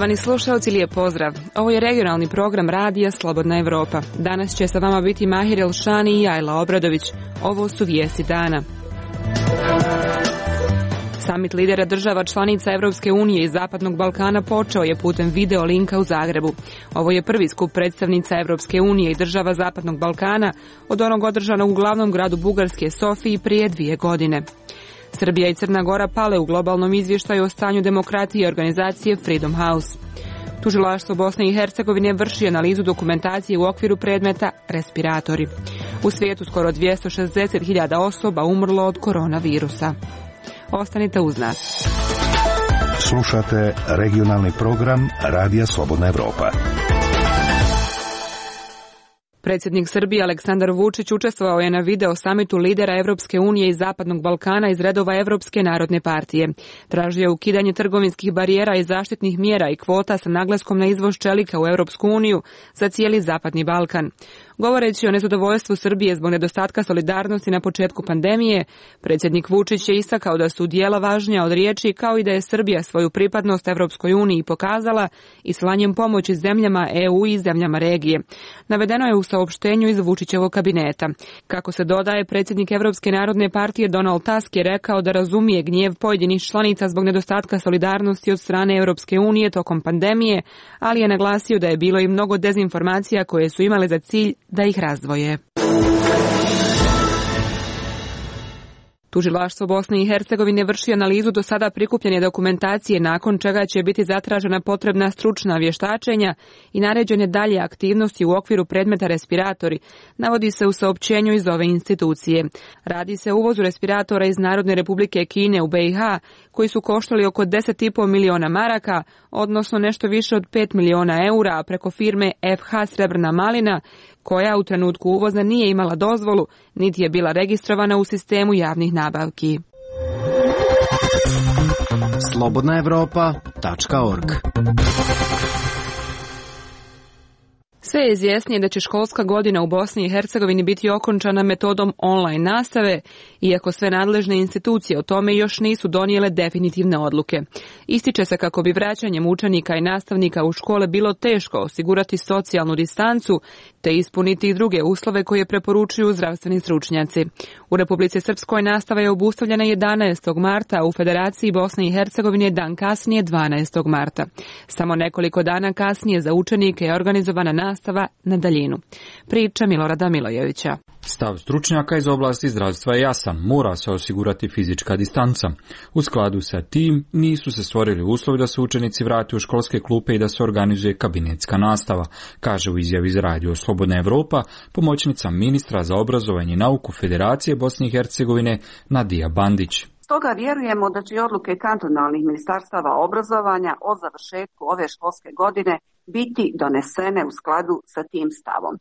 Poštovani slušalci, lijep pozdrav. Ovo je regionalni program radija Slobodna Evropa. Danas će sa vama biti Mahir Elšani i Ajla Obradović. Ovo su vijesti dana. Samit lidera država članica Evropske unije i Zapadnog Balkana počeo je putem video linka u Zagrebu. Ovo je prvi skup predstavnica Evropske unije i država Zapadnog Balkana od onog održanog u glavnom gradu Bugarske Sofiji prije 2 godine. Srbija i Crna Gora pale u globalnom izvještaju o stanju demokratije organizacije Freedom House. Tužilaštvo Bosne i Hercegovine vrši analizu dokumentacije u okviru predmeta respiratori. U svijetu skoro 260.000 osoba umrlo od koronavirusa. Ostanite uz nas. Slušate regionalni program Radija Slobodna Evropa. Predsjednik Srbije Aleksandar Vučić učestvovao je na video samitu lidera Evropske unije i Zapadnog Balkana iz redova Evropske narodne partije. Tražio je ukidanje trgovinskih barijera i zaštitnih mjera i kvota sa naglaskom na izvoz čelika u Evropsku uniju za cijeli Zapadni Balkan. Govoreći o nezadovoljstvu Srbije zbog nedostatka solidarnosti na početku pandemije, predsjednik Vučić je istakao da su djela važnija od riječi, kao i da je Srbija svoju pripadnost Evropskoj uniji pokazala i slanjem pomoći zemljama EU i zemljama regije. Navedeno je u saopštenju iz Vučićevog kabineta. Kako se dodaje, predsjednik Evropske narodne partije Donald Tusk je rekao da razumije gnjev pojedinih članica zbog nedostatka solidarnosti od strane Evropske unije tokom pandemije, ali je naglasio da je bilo i mnogo dezinformacija koje su imale za cilj da ih razdvoje. Tužilaštvo Bosne i Hercegovine vrši analizu do sada prikupljene dokumentacije, nakon čega će biti zatražena potrebna stručna vještačenja i naređene dalje aktivnosti u okviru predmeta respiratori, navodi se u saopćenju iz ove institucije. Radi se o uvozu respiratora iz Narodne republike Kine u BiH, koji su koštali oko 10,5 miliona maraka, odnosno nešto više od 5 miliona eura, preko firme FH Srebrna Malina, koja u trenutku uvoza nije imala dozvolu, niti je bila registrovana u sistemu javnih nabavki. slobodnaevropa.org. Sve je izvjesnije da će školska godina u Bosni i Hercegovini biti okončana metodom online nastave, iako sve nadležne institucije o tome još nisu donijele definitivne odluke. Ističe se kako bi vraćanjem učenika i nastavnika u škole bilo teško osigurati socijalnu distancu te ispuniti i druge uslove koje preporučuju zdravstveni stručnjaci. U Republici Srpskoj nastava je obustavljena 11. marta, a u Federaciji Bosne i Hercegovine dan kasnije 12. marta. Samo nekoliko dana kasnije za učenike je organizovana nastava na daljinu. Priča Milorada Milojevića. Stav stručnjaka iz oblasti zdravstva je jasan, mora se osigurati fizička distanca. U skladu sa tim nisu se stvorili uslovi da se učenici vrate u školske klupe i da se organizuje kabinetska nastava, kaže u izjavi za Radio Slobodna Evropa pomoćnica ministra za obrazovanje i nauku Federacije Bosne i Hercegovine Nadija Bandić. Stoga vjerujemo da će odluke kantonalnih ministarstava obrazovanja o završetku ove školske godine biti donesene u skladu sa tim stavom.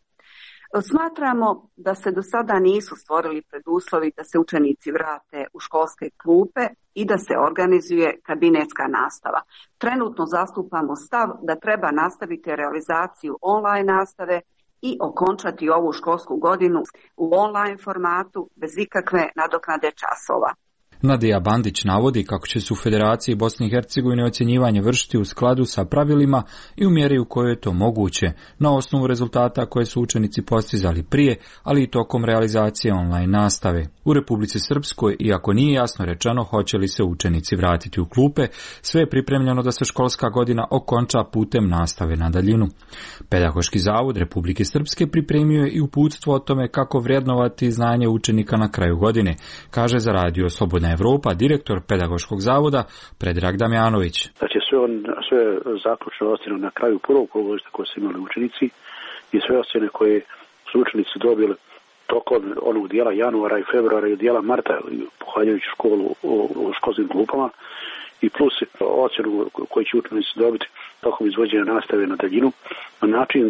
Smatramo da se do sada nisu stvorili preduslovi da se učenici vrate u školske klupe i da se organizuje kabinetska nastava. Trenutno zastupamo stav da treba nastaviti realizaciju online nastave i okončati ovu školsku godinu u online formatu bez ikakve nadoknade časova. Nadija Bandić navodi kako će se u Federaciji Bosne i Hercegovine ocjenjivanje vršiti u skladu sa pravilima i u mjeri u kojoj je to moguće, na osnovu rezultata koje su učenici postizali prije, ali i tokom realizacije online nastave. U Republici Srpskoj, iako nije jasno rečeno hoće li se učenici vratiti u klupe, sve je pripremljeno da se školska godina okonča putem nastave na daljinu. Pedagoški zavod Republike Srpske pripremio je i uputstvo o tome kako vrednovati znanje učenika na kraju godine, kaže za Radio Slobodna Evropa direktor Pedagoškog zavoda Predrag Damjanović. Znači sve zaključne ocjene na kraju prvog polugodišta koje su imali učenici i sve ocjene koje su učenici dobili tokom onog dijela januara i februara i dijela marta pohađajući školu u školskim klupama i plus ocjenu koju će učenici dobiti tokom izvođenja nastave na daljinu na način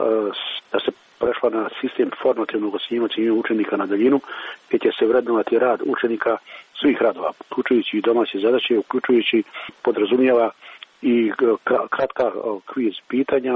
da se prešla na sistem formativnog ocjenjivanja učenika na daljinu, gdje će se vrednovati rad učenika svih radova, uključujući i domaće zadaće, uključujući podrazumijeva i kratka kviz pitanja,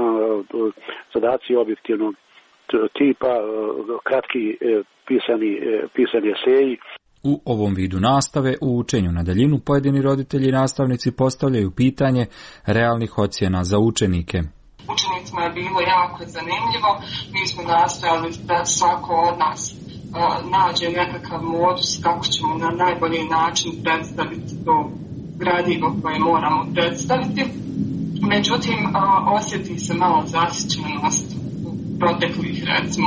zadaci objektivnog tipa, kratki pisani eseji. U ovom vidu nastave u učenju na daljinu pojedini roditelji i nastavnici postavljaju pitanje realnih ocjena za učenike. Učenicima je bilo jako zanimljivo, mi smo nastojali da svako od nas nađe nekakav modus kako ćemo na najbolji način predstaviti to gradivo koje moramo predstaviti. Međutim, osjeti se malo zasićenost u proteklih, recimo,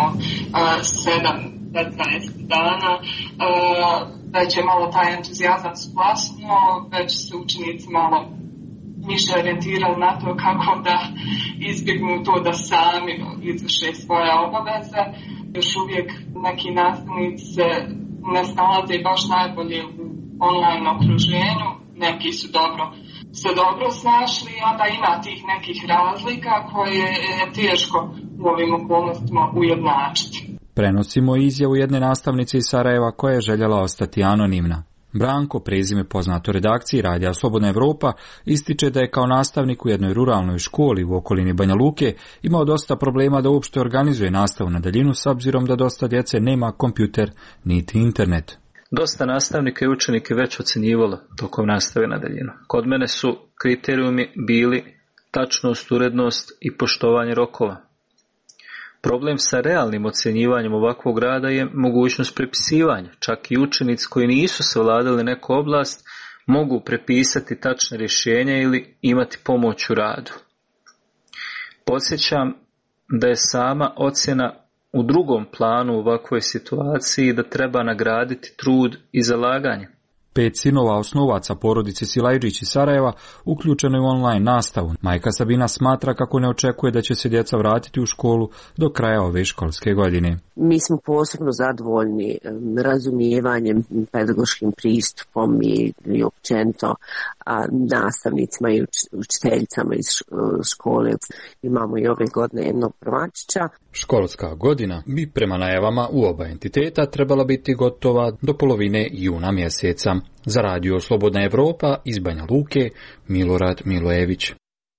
7-15 dana, već je malo taj entuzijazam splasnuo, već se učenici malo više orijentirali na to kako da izbjegnu to da sami izvrše svoje obaveze. Još uvijek neki nastavnici se ne snalaze baš najbolje u online okruženju, neki su se dobro snašli, onda ima tih nekih razlika koje je teško u ovim okolnostima ujednačiti. Prenosimo izjavu jedne nastavnice iz Sarajeva koja je željela ostati anonimna. Branko, prezime poznato redakciji Radija Slobodna Evropa, ističe da je kao nastavnik u jednoj ruralnoj školi u okolini Banja Luke imao dosta problema da uopšte organizuje nastavu na daljinu s obzirom da dosta djece nema kompjuter niti internet. Dosta nastavnika i učenike već ocjenjivalo tokom nastave na daljinu. Kod mene su kriterijumi bili tačnost, urednost i poštovanje rokova. Problem sa realnim ocjenjivanjem ovakvog rada je mogućnost prepisivanja. Čak i učenici koji nisu savladali neku oblast mogu prepisati tačne rješenja ili imati pomoć u radu. Podsjećam da je sama ocjena u drugom planu u ovakvoj situaciji, da treba nagraditi trud i zalaganje. 5 sinova osnovaca porodice Silajđić iz Sarajeva uključeno je u online nastavu. Majka Sabina smatra kako ne očekuje da će se djeca vratiti u školu do kraja ove školske godine. Mi smo posebno zadovoljni razumijevanjem, pedagoškim pristupom i općenito nastavnicima i učiteljicama iz škole. Imamo i ove godine jednog prvačića. Školska godina bi prema najavama u oba entiteta trebala biti gotova do polovine juna mjeseca. Za Radio Slobodna Evropa iz Banja Luke, Milorad Milojević.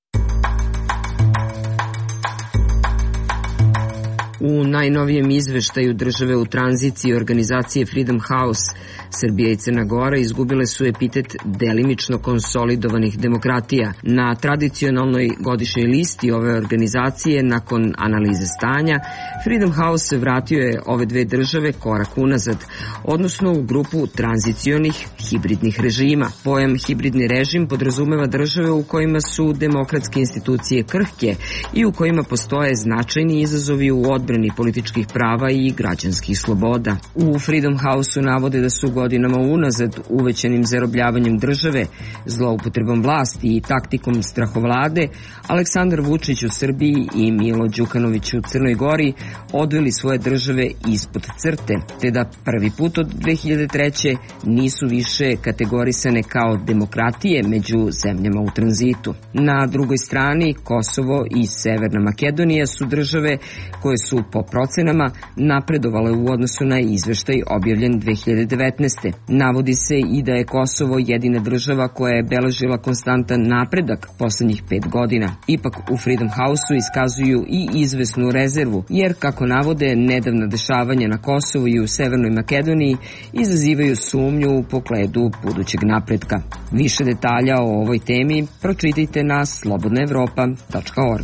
U najnovijem izveštaju države u tranziciji organizacije Freedom House, Srbija i Crna Gora izgubile su epitet delimično konsolidovanih demokratija. Na tradicionalnoj godišnjoj listi ove organizacije, nakon analize stanja, Freedom House vratio je ove dve države korak unazad, odnosno u grupu tranzicionih hibridnih režima. Pojam hibridni režim podrazumeva države u kojima su demokratske institucije krhke i u kojima postoje značajni izazovi u odbrani političkih prava i građanskih sloboda. U Freedom House-u navode da su godinama unazad uvećanim zarobljavanjem države, zloupotrebom vlasti i taktikom strahovlade Aleksandar Vučić u Srbiji i Milo Đukanović u Crnoj Gori odveli svoje države ispod crte, te da prvi put od 2003. nisu više kategorisane kao demokratije među zemljama u tranzitu. Na drugoj strani Kosovo i Severna Makedonija su države koje su po procenama napredovale u odnosu na izveštaj objavljen 2019. Navodi se i da je Kosovo jedina država koja je beležila konstantan napredak poslednjih 5 godina. Ipak u Freedom House-u iskazuju i izvesnu rezervu, jer kako navode nedavna dešavanja na Kosovu i u Severnoj Makedoniji izazivaju sumnju u pogledu budućeg napretka. Više detalja o ovoj temi pročitajte na slobodnaevropa.org.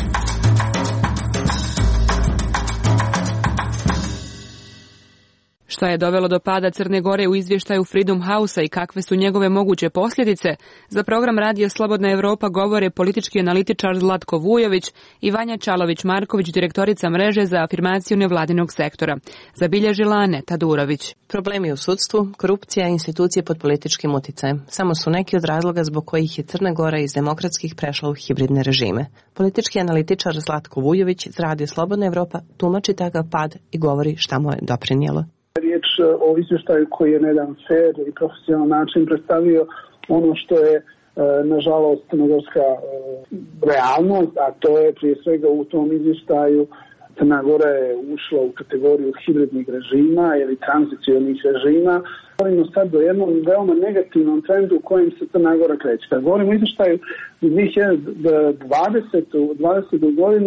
Šta je dovelo do pada Crne Gore u izvještaju Freedom House-a i kakve su njegove moguće posljedice, za program Radio Slobodna Evropa govore politički analitičar Zlatko Vujović i Vanja Čalović-Marković, direktorica mreže za afirmaciju nevladinog sektora. Zabilježila Aneta Durović. Problemi u sudstvu, korupcija i institucije pod političkim uticajem samo su neki od razloga zbog kojih je Crna Gora iz demokratskih prešla u hibridne režime. Politički analitičar Zlatko Vujović iz Radio Slobodna Evropa tumači takav pad i govori šta mu je doprinijelo. Riječ o izvještaju koji je na jedan fair i profesionalan način predstavio ono što je nažalost crnogorska realnost, a to je prije svega u tom izvještaju Crna Gora je ušla u kategoriju hibridnih režima ili tranzicionih režima. Govorimo sad o jednom veoma negativnom trendu u kojem se Crna Gora kreće. Kad govorimo o izvještaju za 2020. godinu,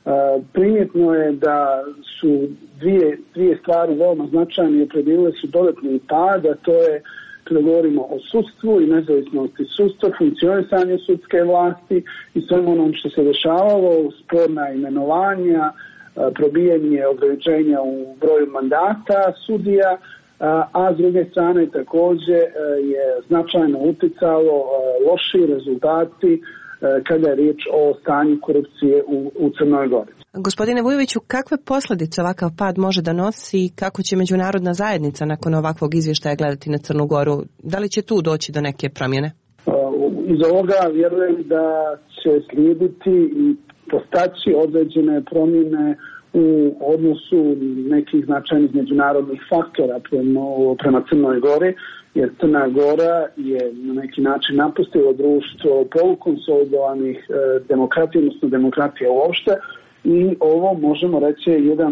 Primjetno je da su dvije stvari veoma značajne i opredelile su dodatni pad, a to je kada govorimo o sudstvu i nezavisnosti sudstva, funkcionisanju sudske vlasti i svemu onom što se dešavalo, sporna imenovanja, probijanje ograničenja u broju mandata sudija, a s druge strane također je značajno uticalo loši rezultati kada je riječ o stanju korupcije u Crnoj Gori. Gospodine Vujoviću, kakve posljedice ovakav pad može da nosi i kako će međunarodna zajednica nakon ovakvog izvještaja gledati na Crnu Goru? Da li će tu doći do neke promjene? Iz ovoga vjerujem da će slijediti i postaći određene promjene u odnosu nekih značajnih međunarodnih faktora prema Crnoj Gori, jer Crna Gora je na neki način napustilo društvo polukonsolidovanih demokratija, odnosno demokratija uopšte, i ovo možemo reći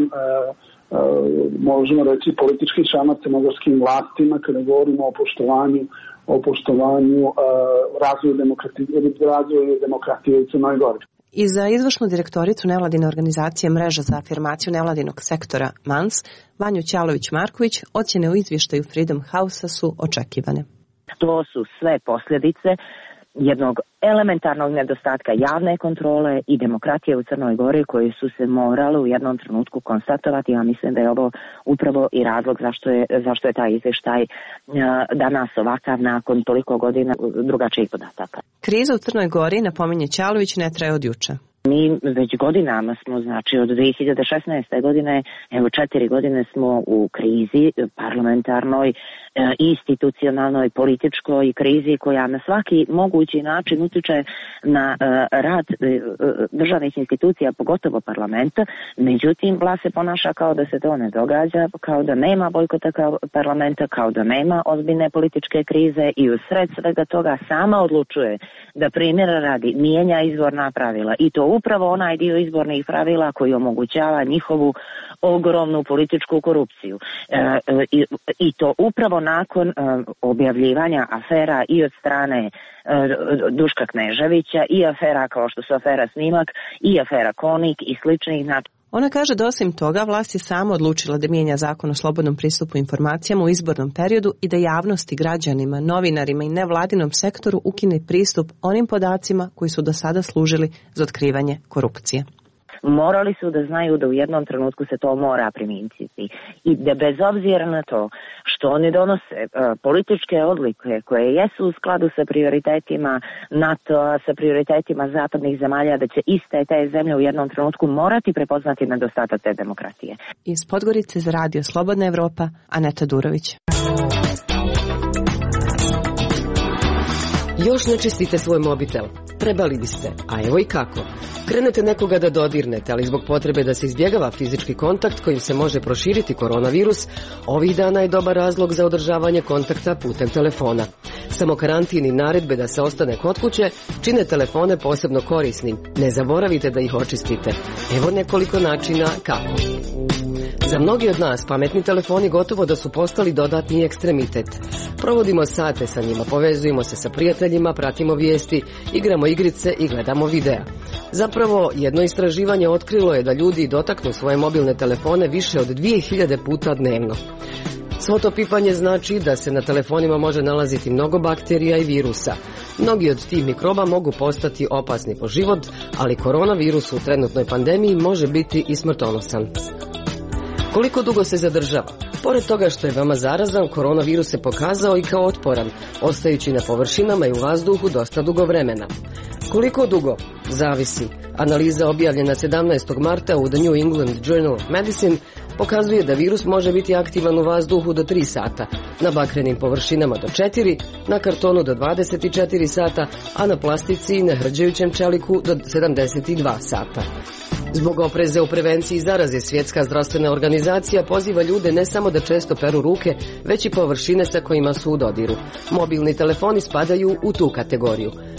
politički šamar crnogorskim vlastima kada govorimo o poštovanju razvoju demokratije u Crnoj Gori. I za izvršnu direktoricu nevladine organizacije Mreža za afirmaciju nevladinog sektora MANS, Vanju Ćalović-Marković, ocjene u izvještaju Freedom House-a su očekivane. To su sve posljedice jednog elementarnog nedostatka javne kontrole i demokratije u Crnoj Gori koji su se morale u jednom trenutku konstatovati. Ja mislim da je ovo upravo i razlog zašto je taj izvještaj danas ovakav nakon toliko godina drugačijih podataka. Kriza u Crnoj Gori, napominje Ćalović, ne traje od juče. Mi već godinama smo, znači od 2016. godine, evo 4 godine smo u krizi parlamentarnoj, institucionalnoj, političkoj krizi koja na svaki mogući način utiče na rad državnih institucija, pogotovo parlamenta. Međutim, vlast se ponaša kao da se to ne događa, kao da nema bojkota parlamenta, kao da nema ozbiljne političke krize i u sred svega toga sama odlučuje da primjera radi mijenja izborna pravila i to upravo onaj dio izbornih pravila koji omogućava njihovu ogromnu političku korupciju. I to upravo nakon objavljivanja afera i od strane Duška Kneževića i afera kao što su afera Snimak i afera Konik i sličnih. Ona kaže da osim toga vlast je sama odlučila da mijenja zakon o slobodnom pristupu informacijama u izbornom periodu i da javnosti, građanima, novinarima i nevladinom sektoru ukine pristup onim podacima koji su do sada služili za otkrivanje korupcije. Morali su da znaju da u jednom trenutku se to mora primijeniti i da bez obzira na to što oni donose političke odluke koje jesu u skladu sa prioritetima NATO-a, sa prioritetima zapadnih zemalja, da će iste te zemlje u jednom trenutku morati prepoznati nedostatak te demokratije. Iz Podgorice za radio Slobodna Evropa, Aneta Durović. Još ne čistite svoj mobitel? Trebali biste, a evo i kako. Krenete nekoga da dodirnete, ali zbog potrebe da se izbjegava fizički kontakt kojim se može proširiti koronavirus, ovih dana je dobar razlog za održavanje kontakta putem telefona. Samo karantin i naredbe da se ostane kod kuće čine telefone posebno korisnim. Ne zaboravite da ih očistite. Evo nekoliko načina kako. Za mnogi od nas pametni telefoni gotovo da su postali dodatni ekstremitet. Provodimo sate sa njima, povezujemo se sa prijateljima, pratimo vijesti, igramo igrice i gledamo videa. Zapravo, jedno istraživanje otkrilo je da ljudi dotaknu svoje mobilne telefone više od 2000 puta dnevno. Svo to pipanje znači da se na telefonima može nalaziti mnogo bakterija i virusa. Mnogi od tih mikroba mogu postati opasni po život, ali koronavirus u trenutnoj pandemiji može biti i smrtonosan. Koliko dugo se zadržava? Pored toga što je veoma zarazan, koronavirus se pokazao i kao otporan, ostajući na površinama i u vazduhu dosta dugo vremena. Koliko dugo? Zavisi. Analiza objavljena 17. marta u The New England Journal of Medicine pokazuje da virus može biti aktivan u vazduhu do 3 sata, na bakrenim površinama do 4, na kartonu do 24 sata, a na plastici i na hrđajućem čeliku do 72 sata. Zbog opreza u prevenciji zaraze, Svjetska zdravstvena organizacija poziva ljude ne samo da često peru ruke, već i površine sa kojima su u dodiru. Mobilni telefoni spadaju u tu kategoriju.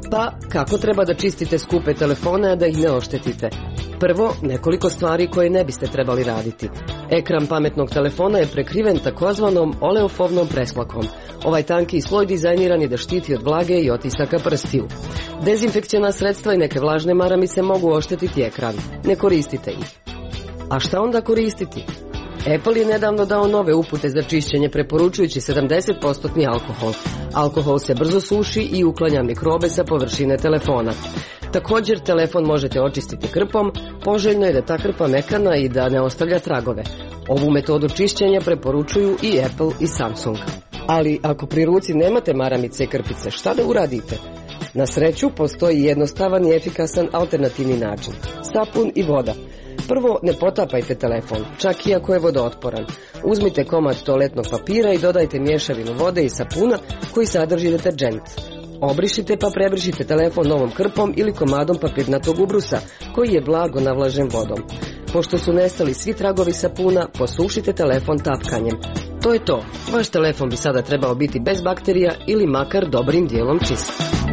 Pa, kako treba da čistite skupe telefone, a da ih ne oštetite? Prvo, nekoliko stvari koje ne biste trebali raditi. Ekran pametnog telefona je prekriven takozvanom oleofobnom presplakom. Ovaj tanki sloj dizajniran je da štiti od vlage i otisaka prstiju. Dezinfekciona sredstva i neke vlažne maramice mogu oštetiti ekran. Ne koristite ih. A šta onda koristiti? Apple je nedavno dao nove upute za čišćenje preporučujući 70% alkohol. Alkohol se brzo suši i uklanja mikrobe sa površine telefona. Također, telefon možete očistiti krpom, poželjno je da ta krpa mekana i da ne ostavlja tragove. Ovu metodu čišćenja preporučuju i Apple i Samsung. Ali ako pri ruci nemate maramice i krpice, šta da uradite? Na sreću, postoji jednostavan i efikasan alternativni način. Sapun i voda. Prvo, ne potapajte telefon, čak i ako je vodootporan. Uzmite komad toaletnog papira i dodajte mješavinu vode i sapuna koji sadrži deterđent. Obrišite pa prebrišite telefon novom krpom ili komadom papirnatog ubrusa koji je blago navlažen vodom. Pošto su nestali svi tragovi sapuna, posušite telefon tapkanjem. To je to. Vaš telefon bi sada trebao biti bez bakterija ili makar dobrim dijelom čist.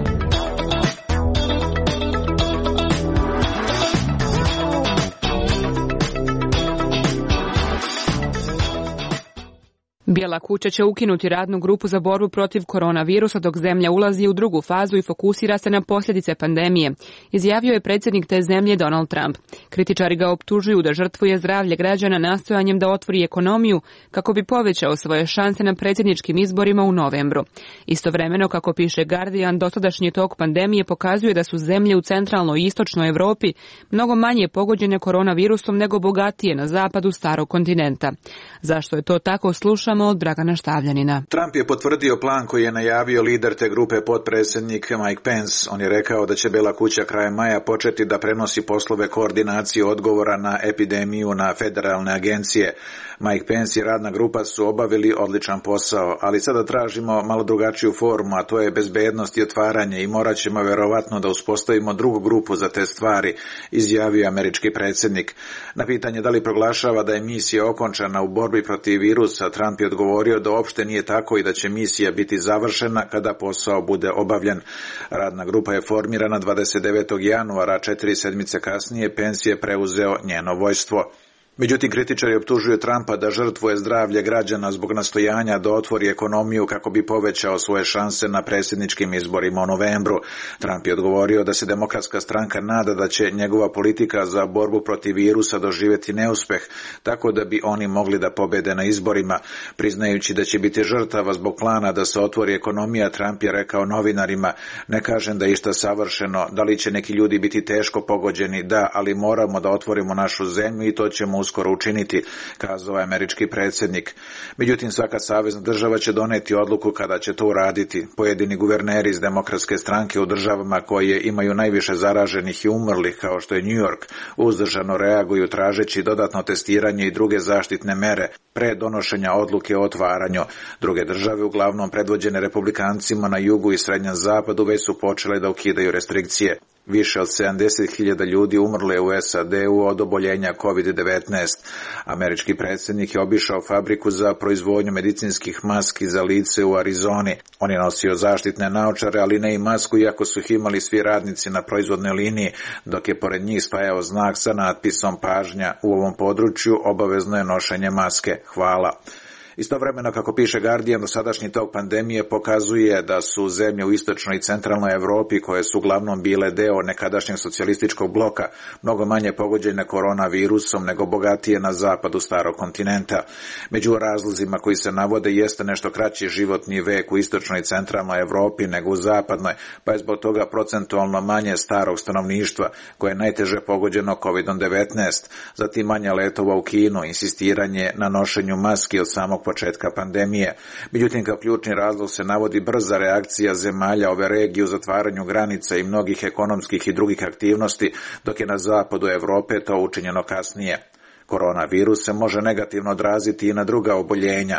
Bijela kuća će ukinuti radnu grupu za borbu protiv koronavirusa dok zemlja ulazi u drugu fazu i fokusira se na posljedice pandemije, izjavio je predsjednik te zemlje Donald Trump. Kritičari ga optužuju da žrtvuje zdravlje građana nastojanjem da otvori ekonomiju kako bi povećao svoje šanse na predsjedničkim izborima u novembru. Istovremeno, kako piše Guardian, dosadašnji tok pandemije pokazuje da su zemlje u centralnoj i istočnoj Europi mnogo manje pogođene koronavirusom nego bogatije na zapadu starog kontinenta. Zašto je to tako, slušamo od Dragana Štavljanina. Trump je potvrdio plan koji je najavio lider te grupe, potpredsjednik Mike Pence. On je rekao da će Bijela kuća krajem maja početi da prenosi poslove koordinacije odgovora na epidemiju na federalne agencije. Mike Pence i radna grupa su obavili odličan posao, ali sada tražimo malo drugačiju formu, a to je bezbednost i otvaranje i morat ćemo verovatno da uspostavimo drugu grupu za te stvari, izjavio američki predsjednik. Na pitanje da li proglašava da je misija okončana u borbi protiv virusa, Trump je odgovorio da uopšte nije tako i da će misija biti završena kada posao bude obavljen. Radna grupa je formirana 29. januara, 4 sedmice kasnije Pence je preuzeo njeno vodstvo. Međutim, kritičari optužuju Trumpa da žrtvuje zdravlje građana zbog nastojanja da otvori ekonomiju kako bi povećao svoje šanse na predsjedničkim izborima u novembru. Trump je odgovorio da se Demokratska stranka nada da će njegova politika za borbu protiv virusa doživjeti neuspeh, tako da bi oni mogli da pobede na izborima. Priznajući da će biti žrtava zbog plana da se otvori ekonomija, Trump je rekao novinarima: "Ne kažem da je išta savršeno, da li će neki ljudi biti teško pogođeni, da, ali moramo da otvorimo našu zemlju i to ćemo uskoro učiniti", kazao je američki predsjednik. Međutim, svaka savezna država će doneti odluku kada će to uraditi. Pojedini guverneri iz Demokratske stranke u državama koje imaju najviše zaraženih i umrlih, kao što je New York, uzdržano reaguju tražeći dodatno testiranje i druge zaštitne mere pre donošenja odluke o otvaranju. Druge države, uglavnom predvođene republikancima na jugu i srednjem zapadu, već su počele da ukidaju restrikcije. Više od 70.000 ljudi umrle u SAD-u od oboljenja COVID-19. Američki predsjednik je obišao fabriku za proizvodnju medicinskih maski za lice u Arizoni. On je nosio zaštitne naočare, ali ne i masku, iako su ih imali svi radnici na proizvodnoj liniji, dok je pored njih stajao znak sa natpisom "Pažnja, u ovom području obavezno je nošenje maske. Hvala". Istovremeno, kako piše Guardian, dosadašnji tok pandemije pokazuje da su zemlje u istočnoj i centralnoj Europi, koje su uglavnom bile deo nekadašnjeg socijalističkog bloka, mnogo manje pogođene koronavirusom nego bogatije na zapadu starog kontinenta. Među razlozima koji se navode jeste nešto kraći životni vek u istočnoj i centralnoj Europi nego u zapadnoj, pa je zbog toga procentualno manje starog stanovništva koje je najteže pogođeno COVID-19, zatim manje letova u Kinu, insistiranje na nošenju maski od samog početka pandemije. Međutim, kao ključni razlog se navodi brza reakcija zemalja ove regije u zatvaranju granica i mnogih ekonomskih i drugih aktivnosti, dok je na zapadu Europe to učinjeno kasnije. Koronavirus se može negativno odraziti i na druga oboljenja.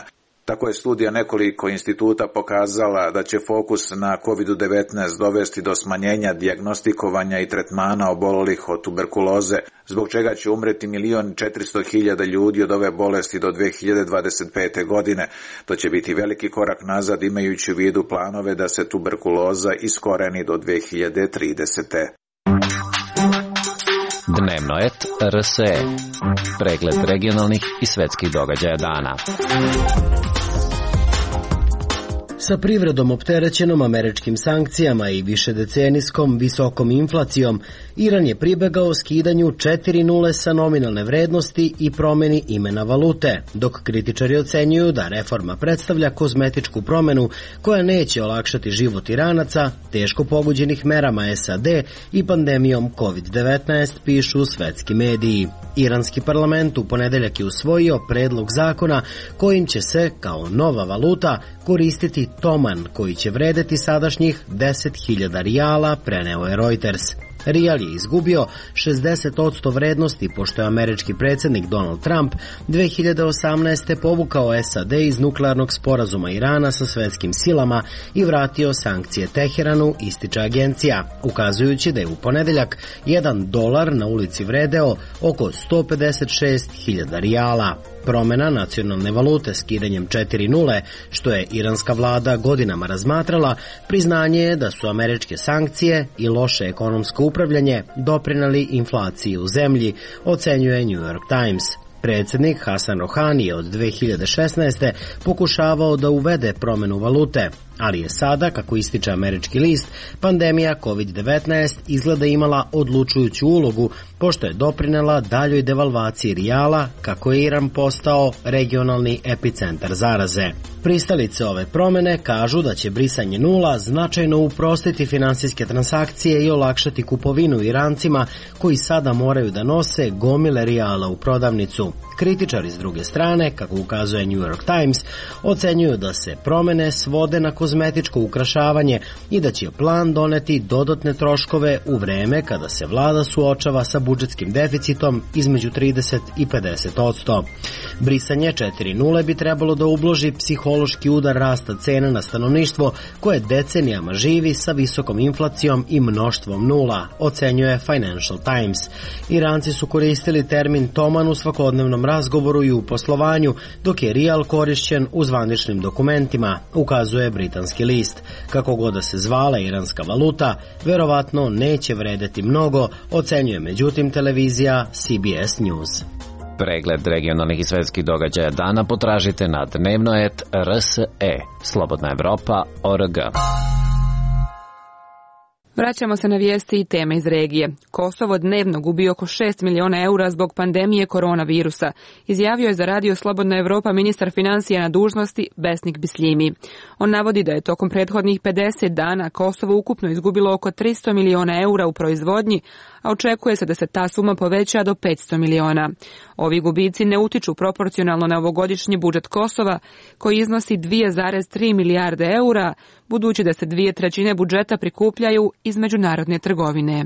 Tako je studija nekoliko instituta pokazala da će fokus na COVID-19 dovesti do smanjenja dijagnostikovanja i tretmana obolelih od tuberkuloze, zbog čega će umreti 1.400.000 ljudi od ove bolesti do 2025. godine. To će biti veliki korak nazad imajući u vidu planove da se tuberkuloza iskoreni do 2030. Dnevnoet RSE. Pregled regionalnih i svetskih događaja dana. Sa privredom opterećenom američkim sankcijama i višedecenijskom visokom inflacijom, Iran je pribegao skidanju 4 nule sa nominalne vrednosti i promeni imena valute, dok kritičari ocenjuju da reforma predstavlja kozmetičku promenu koja neće olakšati život Iranaca, teško pogođenih merama SAD i pandemijom COVID-19, pišu svetski mediji. Iranski parlament u ponedeljak je usvojio predlog zakona kojim će se, kao nova valuta, koristiti toman koji će vredeti sadašnjih 10.000 rijala, preneo je Reuters. Rijal je izgubio 60% vrednosti pošto je američki predsjednik Donald Trump 2018. povukao SAD iz nuklearnog sporazuma Irana sa svetskim silama i vratio sankcije Teheranu, ističe agencija, ukazujući da je u ponedeljak $1 na ulici vredeo oko 156.000 rijala. Promjena nacionalne valute skidanjem 4 nule, što je iranska vlada godinama razmatrala, priznanje je da su američke sankcije i loše ekonomsko upravljanje doprinijeli inflaciji u zemlji, ocenjuje New York Times. Predsjednik Hasan Rohani je od 2016. pokušavao da uvede promjenu valute, ali je sada, kako ističe američki list, pandemija COVID-19 izgleda imala odlučujuću ulogu, pošto je doprinela daljoj devalvaciji rijala, kako je Iran postao regionalni epicentar zaraze. Pristalice ove promjene kažu da će brisanje nula značajno uprostiti finansijske transakcije i olakšati kupovinu Irancima koji sada moraju da nose gomile rijala u prodavnicu. Kritičari s druge strane, kako ukazuje New York Times, ocenjuju da se promjene svode na kozmetičko ukrašavanje i da će plan doneti dodatne troškove u vreme kada se vlada suočava sa budžetskim deficitom između 30 i 50%. Brisanje 4 nule bi trebalo da ubloži psihološki udar rasta cena na stanovništvo koje decenijama živi sa visokom inflacijom i mnoštvom nula, ocenjuje Financial Times. Iranci su koristili termin toman u svakodnevnom razgovoru i u poslovanju, dok je rijal korišćen u zvaničnim dokumentima, ukazuje britanski list. Kako god da se zvala iranska valuta, verovatno neće vredeti mnogo, ocenjuje međutim televizija CBS News. Pregled regionalnih i svetskih događaja dana potražite na Dnevnoet RSE, Slobodna Evropa.org. Vraćamo se na vijesti i teme iz regije. Kosovo dnevno gubi oko 6 miliona eura zbog pandemije koronavirusa, izjavio je za Radio Slobodna Evropa ministar financija na dužnosti Besnik Bisljimi. On navodi da je tokom prethodnih 50 dana Kosovo ukupno izgubilo oko 300 miliona eura u proizvodnji, a očekuje se da se ta suma poveća do 500 miliona. Ovi gubici ne utiču proporcionalno na ovogodišnji budžet Kosova, koji iznosi 2,3 milijarde eura, budući da se 2/3 budžeta prikupljaju iz međunarodne trgovine.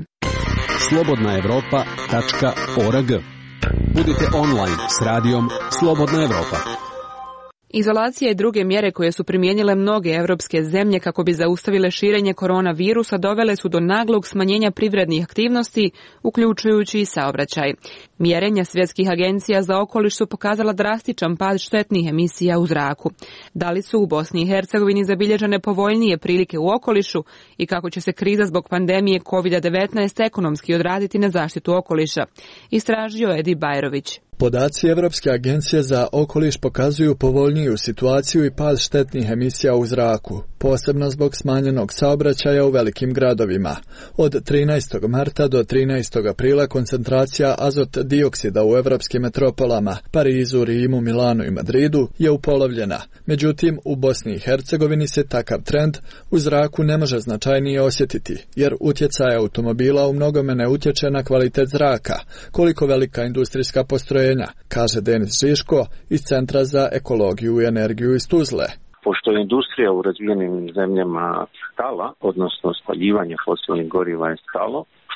slobodnaevropa.org. Budite online s radijom Slobodna Evropa. Izolacija i druge mjere koje su primijenile mnoge evropske zemlje kako bi zaustavile širenje koronavirusa dovele su do naglog smanjenja privrednih aktivnosti, uključujući i saobraćaj. Mjerenja svjetskih agencija za okoliš su pokazala drastičan pad štetnih emisija u zraku. Da li su u Bosni i Hercegovini zabilježene povoljnije prilike u okolišu i kako će se kriza zbog pandemije COVID-19 ekonomski odraziti na zaštitu okoliša? Istražio Edi Bajrović. Podaci Evropske agencije za okoliš pokazuju povoljniju situaciju i pad štetnih emisija u zraku, posebno zbog smanjenog saobraćaja u velikim gradovima. Od 13. marta do 13. aprila koncentracija azot dioksida u evropskim metropolama, Parizu, Rimu, Milanu i Madridu, je upolovljena. Međutim, u Bosni i Hercegovini se takav trend u zraku ne može značajnije osjetiti, jer utjecaj automobila u mnogome ne utječe na kvalitet zraka, koliko velika industrijska postrojenja, kaže Denis Žiško iz Centra za ekologiju i energiju iz Tuzle. Pošto je industrija u razvijenim zemljama stala, odnosno spaljivanje fosilnih goriva je stalo,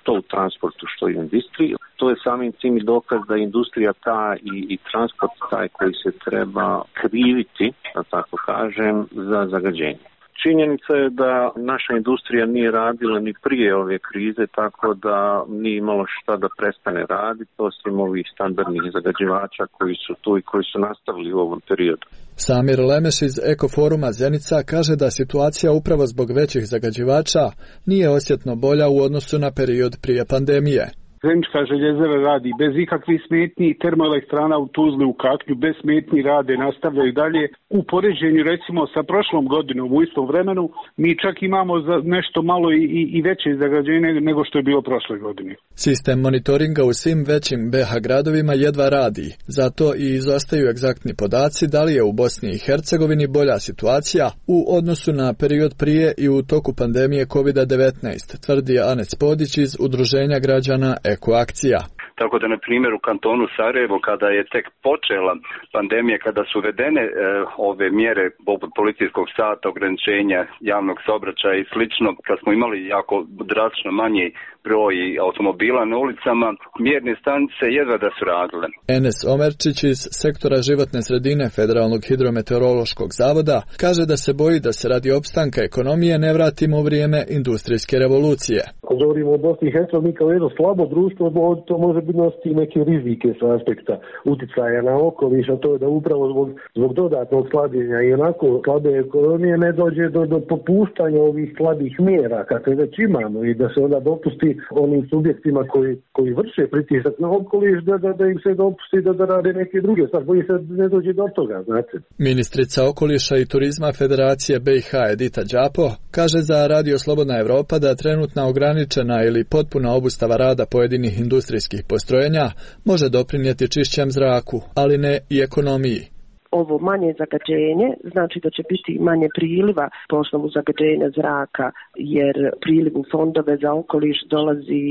što u transportu, što i u industriji. To je samim tim i dokaz da je industrija ta i transport taj koji se treba kriviti, da tako kažem, za zagađenje. Činjenica je da naša industrija nije radila ni prije ove krize, tako da nije imalo šta da prestane raditi, osim ovih standardnih zagađivača koji su tu i koji su nastavili u ovom periodu. Samir Lemeš iz Ekoforuma Zenica kaže da situacija upravo zbog većih zagađivača nije osjetno bolja u odnosu na period prije pandemije. Zenička željezara radi bez ikakvih smetnji, termoelektrana u Tuzli u Kaklju bez smetnji rade, nastavljaju dalje. U poređenju recimo sa prošlom godinom u istom vremenu mi čak imamo za nešto malo i veće zagađenje nego što je bilo prošle godine. Sistem monitoringa u svim većim BiH gradovima jedva radi, zato i izostaju egzaktni podaci da li je u Bosni i Hercegovini bolja situacija u odnosu na period prije i u toku pandemije COVID-19, tvrdi Anec Podić iz Udruženja građana Ekoakcija. Tako da, na primjer, u kantonu Sarajevo, kada je tek počela pandemija, kada su uvedene ove mjere poput policijskog sata, ograničenja javnog saobraćaja i slično, kad smo imali jako drastično manji broj automobila na ulicama, mjerne stanice jedva da su radile. Enes Omerčić iz sektora životne sredine Federalnog hidrometeorološkog zavoda kaže da se boji da se radi opstanka ekonomije ne vratimo u vrijeme industrijske revolucije. Kad govorimo o Bosni i Hercegovini kao jedno slabo društvo, to može biti nositi neke rizike sa aspekta uticaja na okoliš, a to je da upravo zbog dodatnog slabljenja i onako slabe ekonomije ne dođe do popuštanja ovih slabih mjera kakve već imamo i da se onda dopusti onim subjektima koji vrše pritisak na okoliš da im se dopusti da rade neke druge stvari, koji se ne dođe do toga, znate. Ministrica okoliša i turizma Federacije BiH Edita Đapo kaže za Radio Slobodna Evropa da trenutna ograničena ili potpuna obustava rada pojedinih industrijskih postrojenja može doprinijeti čišćem zraku, ali ne i ekonomiji. Ovo manje zagađenje znači da će biti manje priliva po osnovu zagađenja zraka, jer priliv u fondove za okoliš dolazi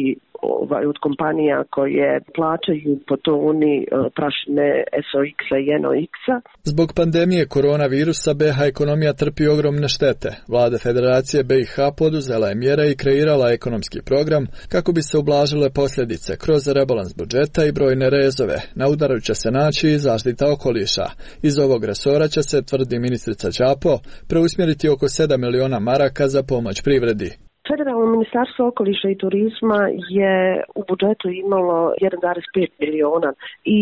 od kompanija koje plaćaju po toni prašine SOX-a i NOX-a. Zbog pandemije koronavirusa BiH ekonomija trpi ogromne štete. Vlada Federacije BiH poduzela je mjere i kreirala ekonomski program kako bi se ublažile posljedice kroz rebalans budžeta i brojne rezove. Na udaru će se naći i zaštita okoliša. Iz ovog resora će se, tvrdi ministrica Đapo, preusmjeriti oko 7 miliona maraka za pomoć privredi. Federalno ministarstvo okoliša i turizma je u budžetu imalo 1,5 miliona i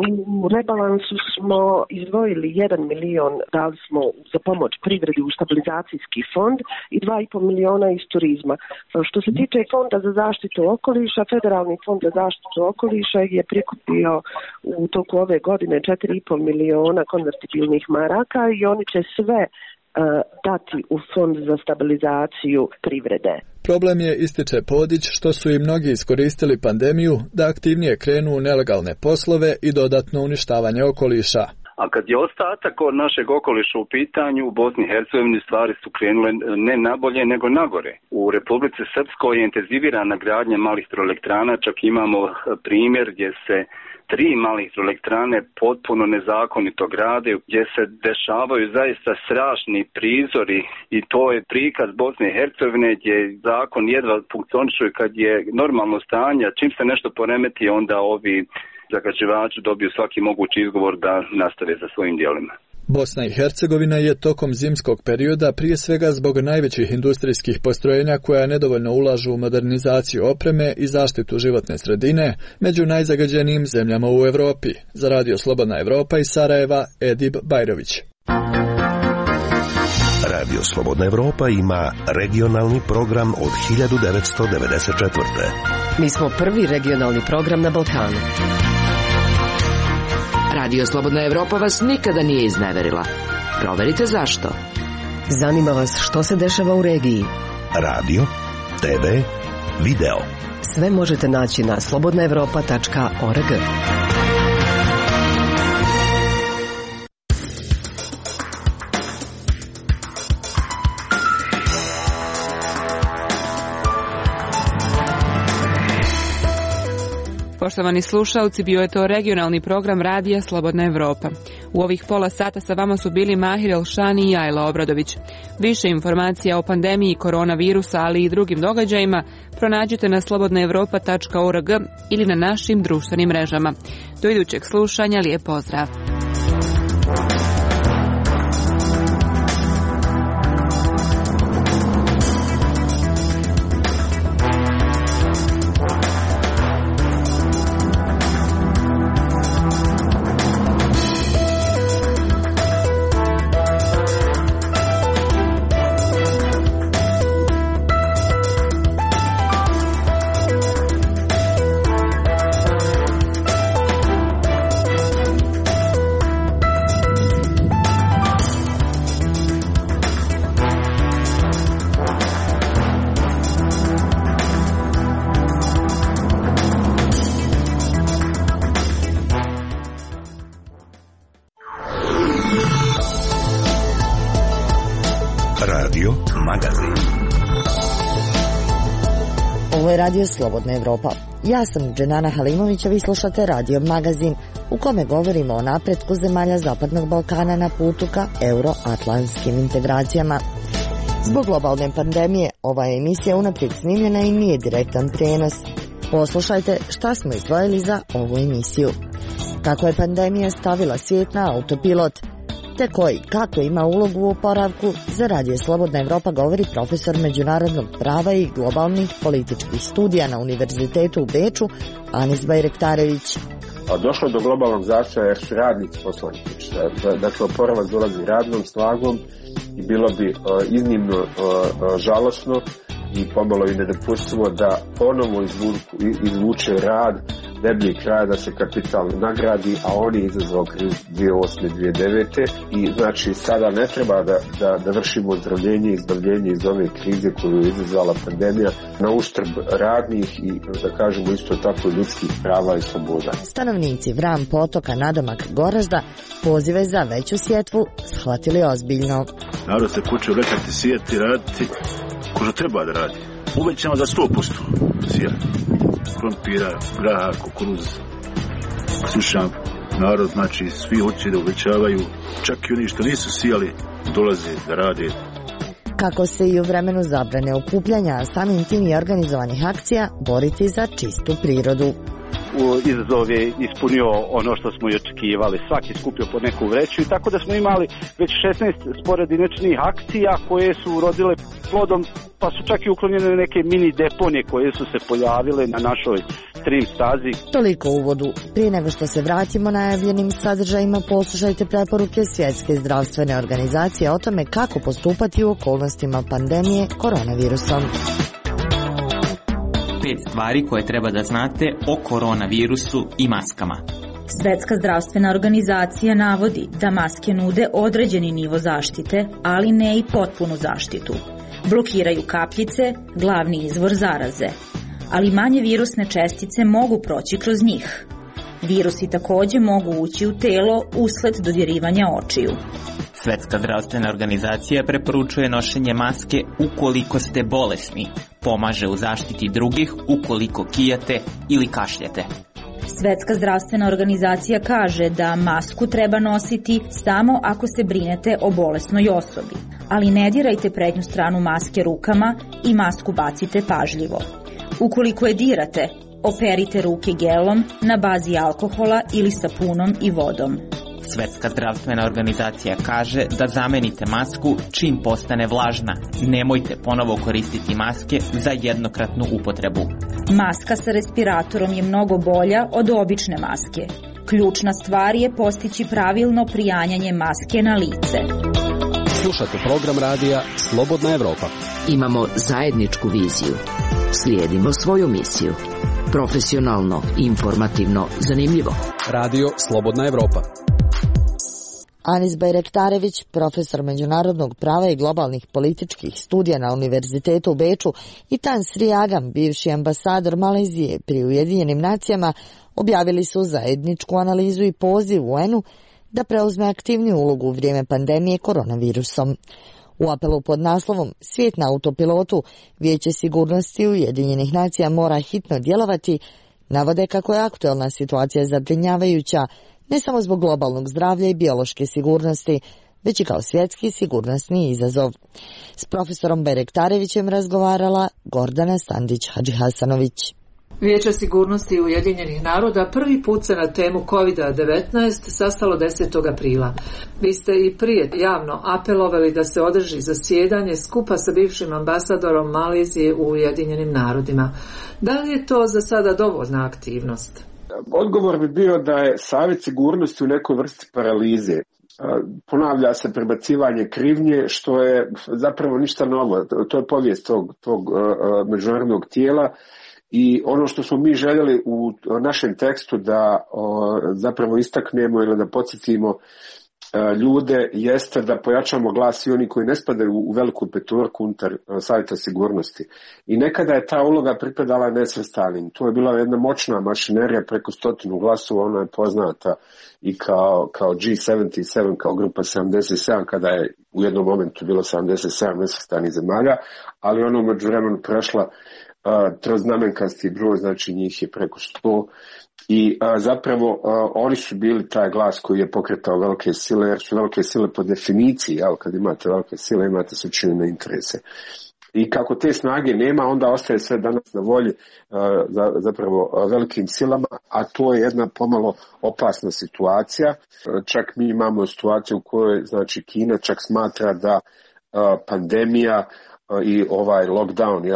u rebalansu smo izdvojili 1 milion, dali smo za pomoć privredi u stabilizacijski fond i 2,5 miliona iz turizma. Što se tiče fonda za zaštitu okoliša, Federalni fond za zaštitu okoliša je prikupio u toku ove godine 4,5 miliona konvertibilnih maraka i oni će sve dati u fond za stabilizaciju privrede. Problem je, ističe Podić, što su i mnogi iskoristili pandemiju da aktivnije krenu u nelegalne poslove i dodatno uništavanje okoliša. A kad je ostatak od našeg okoliša u pitanju, u Bosni i Hercegovini stvari su krenule ne nabolje nego nagore. U Republici Srpskoj je intenzivirana gradnja malih hidroelektrana, čak imamo primjer gdje se 3 malih hidroelektrane potpuno nezakonito grade, gdje se dešavaju zaista strašni prizori i to je prikaz Bosne i Hercegovine gdje zakon jedva funkcioniše kad je normalno stanje, a čim se nešto poremeti onda ovi zagađivači dobiju svaki mogući izgovor da nastave sa svojim djelima. Bosna i Hercegovina je tokom zimskog perioda prije svega zbog najvećih industrijskih postrojenja koja nedovoljno ulažu u modernizaciju opreme i zaštitu životne sredine među najzagađenijim zemljama u Europi. Za Radio Slobodna Evropa iz Sarajeva, Edib Bajrović. Radio Slobodna Evropa ima regionalni program od 1994. Mi smo prvi regionalni program na Balkanu. Radio Slobodna Evropa vas nikada nije izneverila. Proverite zašto. Zanima vas što se dešava u regiji. Radio, TV, video. Sve možete naći na slobodnaevropa.org. Poštovani slušalci, bio je to regionalni program Radija Slobodna Evropa. U ovih pola sata sa vama su bili Mahir Elšani i Ajla Obradović. Više informacija o pandemiji koronavirusa, ali i drugim događajima pronađite na slobodnaevropa.org ili na našim društvenim mrežama. Do idućeg slušanja, lijep pozdrav! Radio Slobodna Evropa. Ja sam Dženana Halimović, a vi slušate Radio Magazin, u kome govorimo o napretku zemalja Zapadnog Balkana na putu ka euroatlantskim integracijama. Zbog globalne pandemije, ova emisija unaprijed snimljena i nije direktan prijenos. Poslušajte šta smo izdvojili za ovu emisiju. Kako je pandemija stavila svijet na autopilot, te koji, kako ima ulogu u oporavku, za Radio Slobodna Evropa govori profesor međunarodnog prava i globalnih političkih studija na Univerzitetu u Beču, Anis Bajrektarević. Došlo do globalnog zastoja jer su radnici poslali. Dakle, oporavak dolazi radnom snagom i bilo bi iznimno žalosno i pomalo i nedopustivo da ponovo izvuče rad debljeg kraja, da se kapital nagradi, a on je izazvao krizu 2008-2009. I znači sada ne treba da vršimo ozdravljenje i izbavljenje iz ove krize koju je izazvala pandemija na uštrb radnih i da kažemo isto tako ljudskih prava i sloboda. Stanovnici Vran potoka nadomak Goražda pozive za veću sjetvu shvatili ozbiljno. Narod se počeo lekati, sijeti, raditi ko što treba da radi. Uvećamo za 100% sijeti. Krompira, graha, kukuruz. Slušam narod, znači svi hoće da uvećavaju, čak i oni što nisu sijali dolaze da rade. Kako se i u vremenu zabrane okupljanja, a samim tim i organizovanih akcija, boriti za čistu prirodu. Izazov je ispunio ono što smo i očekivali. Svaki skupio po neku vreću i tako da smo imali već 16 sporedinačnih akcija koje su urodile plodom, pa su čak i uklonjene neke mini deponije koje su se pojavile na našoj stream stazi. Toliko u uvodu. Prije nego što se vratimo najavljenim sadržajima, poslušajte preporuke Svjetske zdravstvene organizacije o tome kako postupati u okolnostima pandemije koronavirusom. 5 stvari koje treba da znate o koronavirusu i maskama. Svetska zdravstvena organizacija navodi da maske nude određeni nivo zaštite, ali ne i potpunu zaštitu. Blokiraju kapljice, glavni izvor zaraze, ali manje virusne čestice mogu proći kroz njih. Virusi takođe mogu ući u telo usled dodirivanja očiju. Svetska zdravstvena organizacija preporučuje nošenje maske ukoliko ste bolesni, pomaže u zaštiti drugih ukoliko kijate ili kašljete. Svetska zdravstvena organizacija kaže da masku treba nositi samo ako se brinete o bolesnoj osobi, ali ne dirajte prednju stranu maske rukama i masku bacite pažljivo. Ukoliko je dirate, operite ruke gelom na bazi alkohola ili sapunom i vodom. Svetska zdravstvena organizacija kaže da zamenite masku čim postane vlažna. Nemojte ponovo koristiti maske za jednokratnu upotrebu. Maska sa respiratorom je mnogo bolja od obične maske. Ključna stvar je postići pravilno prijanjanje maske na lice. Slušate program radija Slobodna Evropa. Imamo zajedničku viziju. Slijedimo svoju misiju. Profesionalno, informativno, zanimljivo. Radio Slobodna Evropa. Anis Bajrektarević, profesor međunarodnog prava i globalnih političkih studija na Univerzitetu u Beču, i Tan Sri Agam, bivši ambasador Malezije pri Ujedinjenim nacijama, objavili su zajedničku analizu i poziv UN-u da preuzme aktivniju ulogu u vrijeme pandemije koronavirusom. U apelu pod naslovom Svijet na autopilotu, Vijeće sigurnosti Ujedinjenih nacija mora hitno djelovati, navode kako je aktuelna situacija zabrinjavajuća, ne samo zbog globalnog zdravlja i biološke sigurnosti, već i kao svjetski sigurnosni izazov. S profesorom Bajrektarevićem razgovarala Gordana Sandić-Hadžihasanović. Vijeće sigurnosti Ujedinjenih naroda prvi put se na temu COVID-19 sastalo 10. aprila. Vi ste i prije javno apelovali da se održi zasjedanje skupa sa bivšim ambasadorom Malezije u Ujedinjenim narodima. Da li je to za sada dovoljna aktivnost? Odgovor bi bio da je Savjet sigurnosti u nekoj vrsti paralize. Ponavlja se prebacivanje krivnje, što je zapravo ništa novo. To je povijest tog međunarodnog tijela. I ono što smo mi željeli u našem tekstu da zapravo istaknemo ili da podsjetimo ljude jeste da pojačamo glas i oni koji ne spadaju u veliku petorku unutar Savjeta sigurnosti. I nekada je ta uloga pripadala nesvrstanim. To je bila jedna moćna mašinerija preko 100 glasova, ona je poznata i kao G77, kao grupa 77, kada je u jednom momentu bilo 77 nesvrstanih zemalja, ali ona u međuvremenu prešla troznamenkasti broj, znači njih je preko 100 i zapravo oni su bili taj glas koji je pokretao velike sile, jer su velike sile po definiciji, kad imate velike sile imate sučinjene interese. I kako te snage nema, onda ostaje sve danas na volji zapravo velikim silama, a to je jedna pomalo opasna situacija. Čak mi imamo situaciju u kojoj znači Kina čak smatra da pandemija i ovaj lockdown,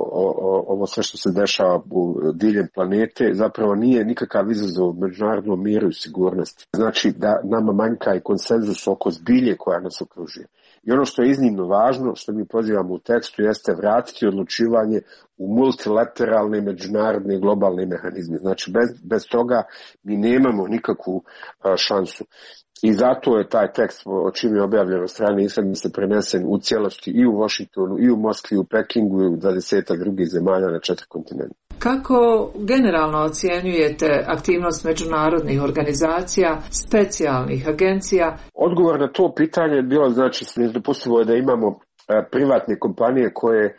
ovo sve što se dešava diljem planete, zapravo nije nikakav izazov međunarodnom miru i sigurnosti. Znači da nama manjka i konsenzus oko zbilje koja nas okružuje. I ono što je iznimno važno, što mi pozivamo u tekstu, jeste vratiti odlučivanje u multilateralne, međunarodne i globalne mehanizme. Znači bez toga mi nemamo nikakvu šansu. I zato je taj tekst o čim je objavljen od strane se prenesen u cijelosti i u Washingtonu, i u Moskvi, i u Pekingu, i u 20 drugih zemalja na 4 kontinenta. Kako generalno ocjenjujete aktivnost međunarodnih organizacija, specijalnih agencija? Odgovor na to pitanje je bilo, znači, nedopustivo je da imamo privatne kompanije koje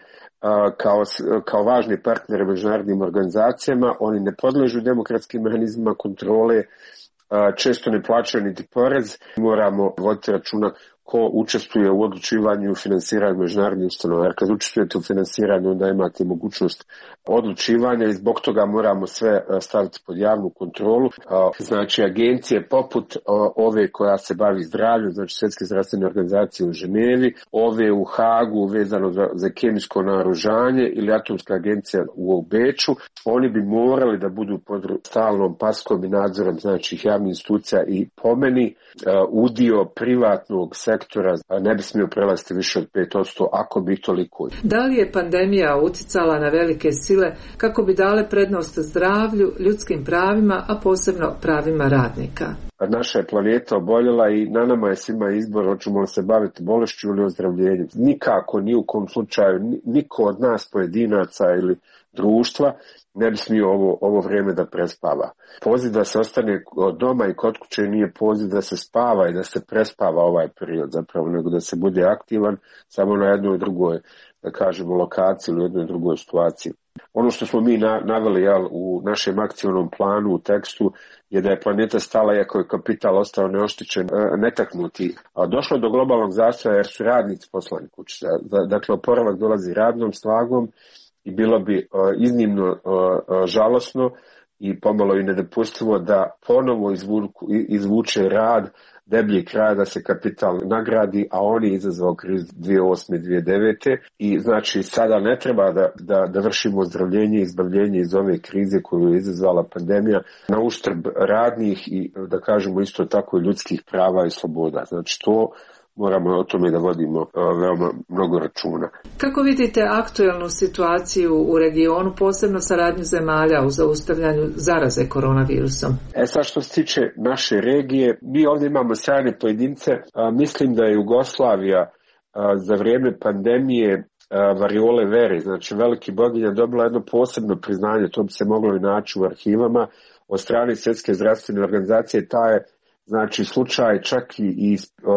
kao važni partneri međunarodnim organizacijama, oni ne podležu demokratskim mehanizmima kontrole, često ne plaćaju niti porez. Moramo voditi računa ko učestvuje u odlučivanju i finansiranju međunarodnih ustanova. Jer kad učestvujete u finansiranju, onda imate mogućnost odlučivanja i zbog toga moramo sve staviti pod javnu kontrolu. Znači agencije poput ove koja se bavi zdravljem, znači Svjetske zdravstvene organizacije u Ženevi, ove u Hagu vezano za kemijsko naoružanje ili atomska agencija u Beču, oni bi morali da budu pod stalnom paskom i nadzorom znači javnih institucija i po meni udio privatnog sektora ne bi smio prelaziti više od 5%, ako bi toliko. Da li je pandemija uticala na velike sile kako bi dale prednost zdravlju, ljudskim pravima, a posebno pravima radnika? Naša je planeta oboljela i na nama je svima izbor hoćemo li se baviti bolešću ili ozdravljenjem. Nikako, ni u kom slučaju, niko od nas pojedinaca ili društva ne bi smio ovo vrijeme da prespava. Poziv da se ostane doma i kod kuće nije poziv da se spava i da se prespava ovaj period zapravo, nego da se bude aktivan samo na jednoj drugoj, da kažemo, lokaciji ili jednoj drugoj situaciji. Ono što smo mi naveli u našem akcionom planu, u tekstu, je da je planeta stala iako je kapital ostao neoštećen, netaknuti. Došlo do globalnog zastoja jer su radnici poslani kući. Dakle, oporavak dolazi radnom snagom i bilo bi iznimno žalosno i pomalo i nedopustivo da ponovo izvuče rad, deblji kraj da se kapital nagradi, a on je izazvao krizu 2008-2009. I znači sada ne treba da vršimo ozdravljenje i izbavljenje iz ove krize koju je izazvala pandemija na uštrb radnih i da kažemo isto tako i ljudskih prava i sloboda. Znači to moramo o tome da vodimo veoma mnogo računa. Kako vidite aktuelnu situaciju u regionu, posebno saradnju zemalja u zaustavljanju zaraze koronavirusom? Sad što se tiče naše regije, mi ovdje imamo strane pojedince. Mislim da je Jugoslavija za vrijeme pandemije variole vere, znači veliki boginja, dobila jedno posebno priznanje, to bi se moglo i naći u arhivama od strane Svjetske zdravstvene organizacije. Taj je znači slučaj čak i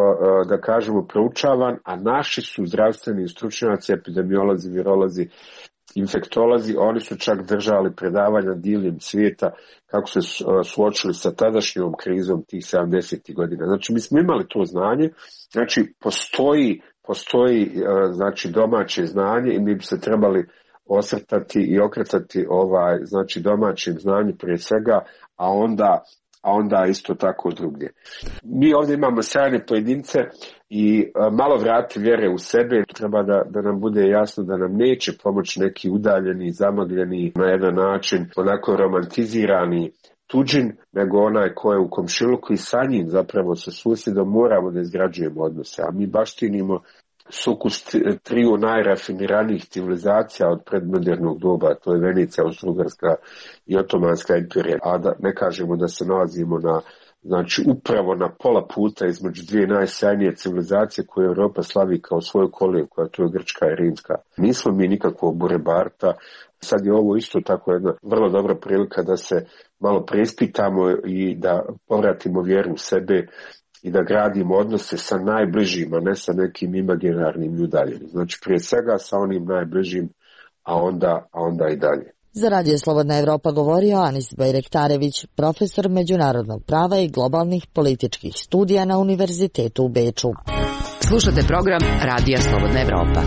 da kažemo proučavan, a naši su zdravstveni stručnjaci, epidemiolozi, virolozi infektolozi, oni su čak držali predavanja diljem svijeta kako se suočili sa tadašnjom krizom tih 70. godina. Znači, mi smo imali to znanje, znači postoji znači domaće znanje i mi bi se trebali osvrtati i okretati znači domaćem znanju prije svega, a onda isto tako drugdje. Mi ovdje imamo sjajne pojedince i malo vrati vjere u sebe. Treba da nam bude jasno da nam neće pomoći neki udaljeni, zamagljeni, na jedan način onako romantizirani tuđin, nego onaj ko je u komšiluku i sa njim zapravo sa susjedom moramo da izgrađujemo odnose. A mi baštinimo sukus triju najrafiniranijih civilizacija od predmodernog doba, to je Venecija, Austro-Ugarska i Otomanska imperija, a da ne kažemo da se nalazimo znači upravo na pola puta između dvije najsjajnije civilizacije koje Europa slavi kao svoju kolevku, a to je Grčka i Rimska. Nismo mi nikakvog burebarta, sad je ovo isto tako jedna vrlo dobra prilika da se malo preispitamo i da povratimo vjeru u sebe i da gradimo odnose sa najbližima, ne sa nekim imaginarnim i udaljenim. Znači prije svega sa onim najbližim, a onda i dalje. Za Radio Slobodna Evropa govorio Anis Bajrektarević, profesor međunarodnog prava i globalnih političkih studija na Univerzitetu u Beču. Slušate program Radija Slobodna Evropa.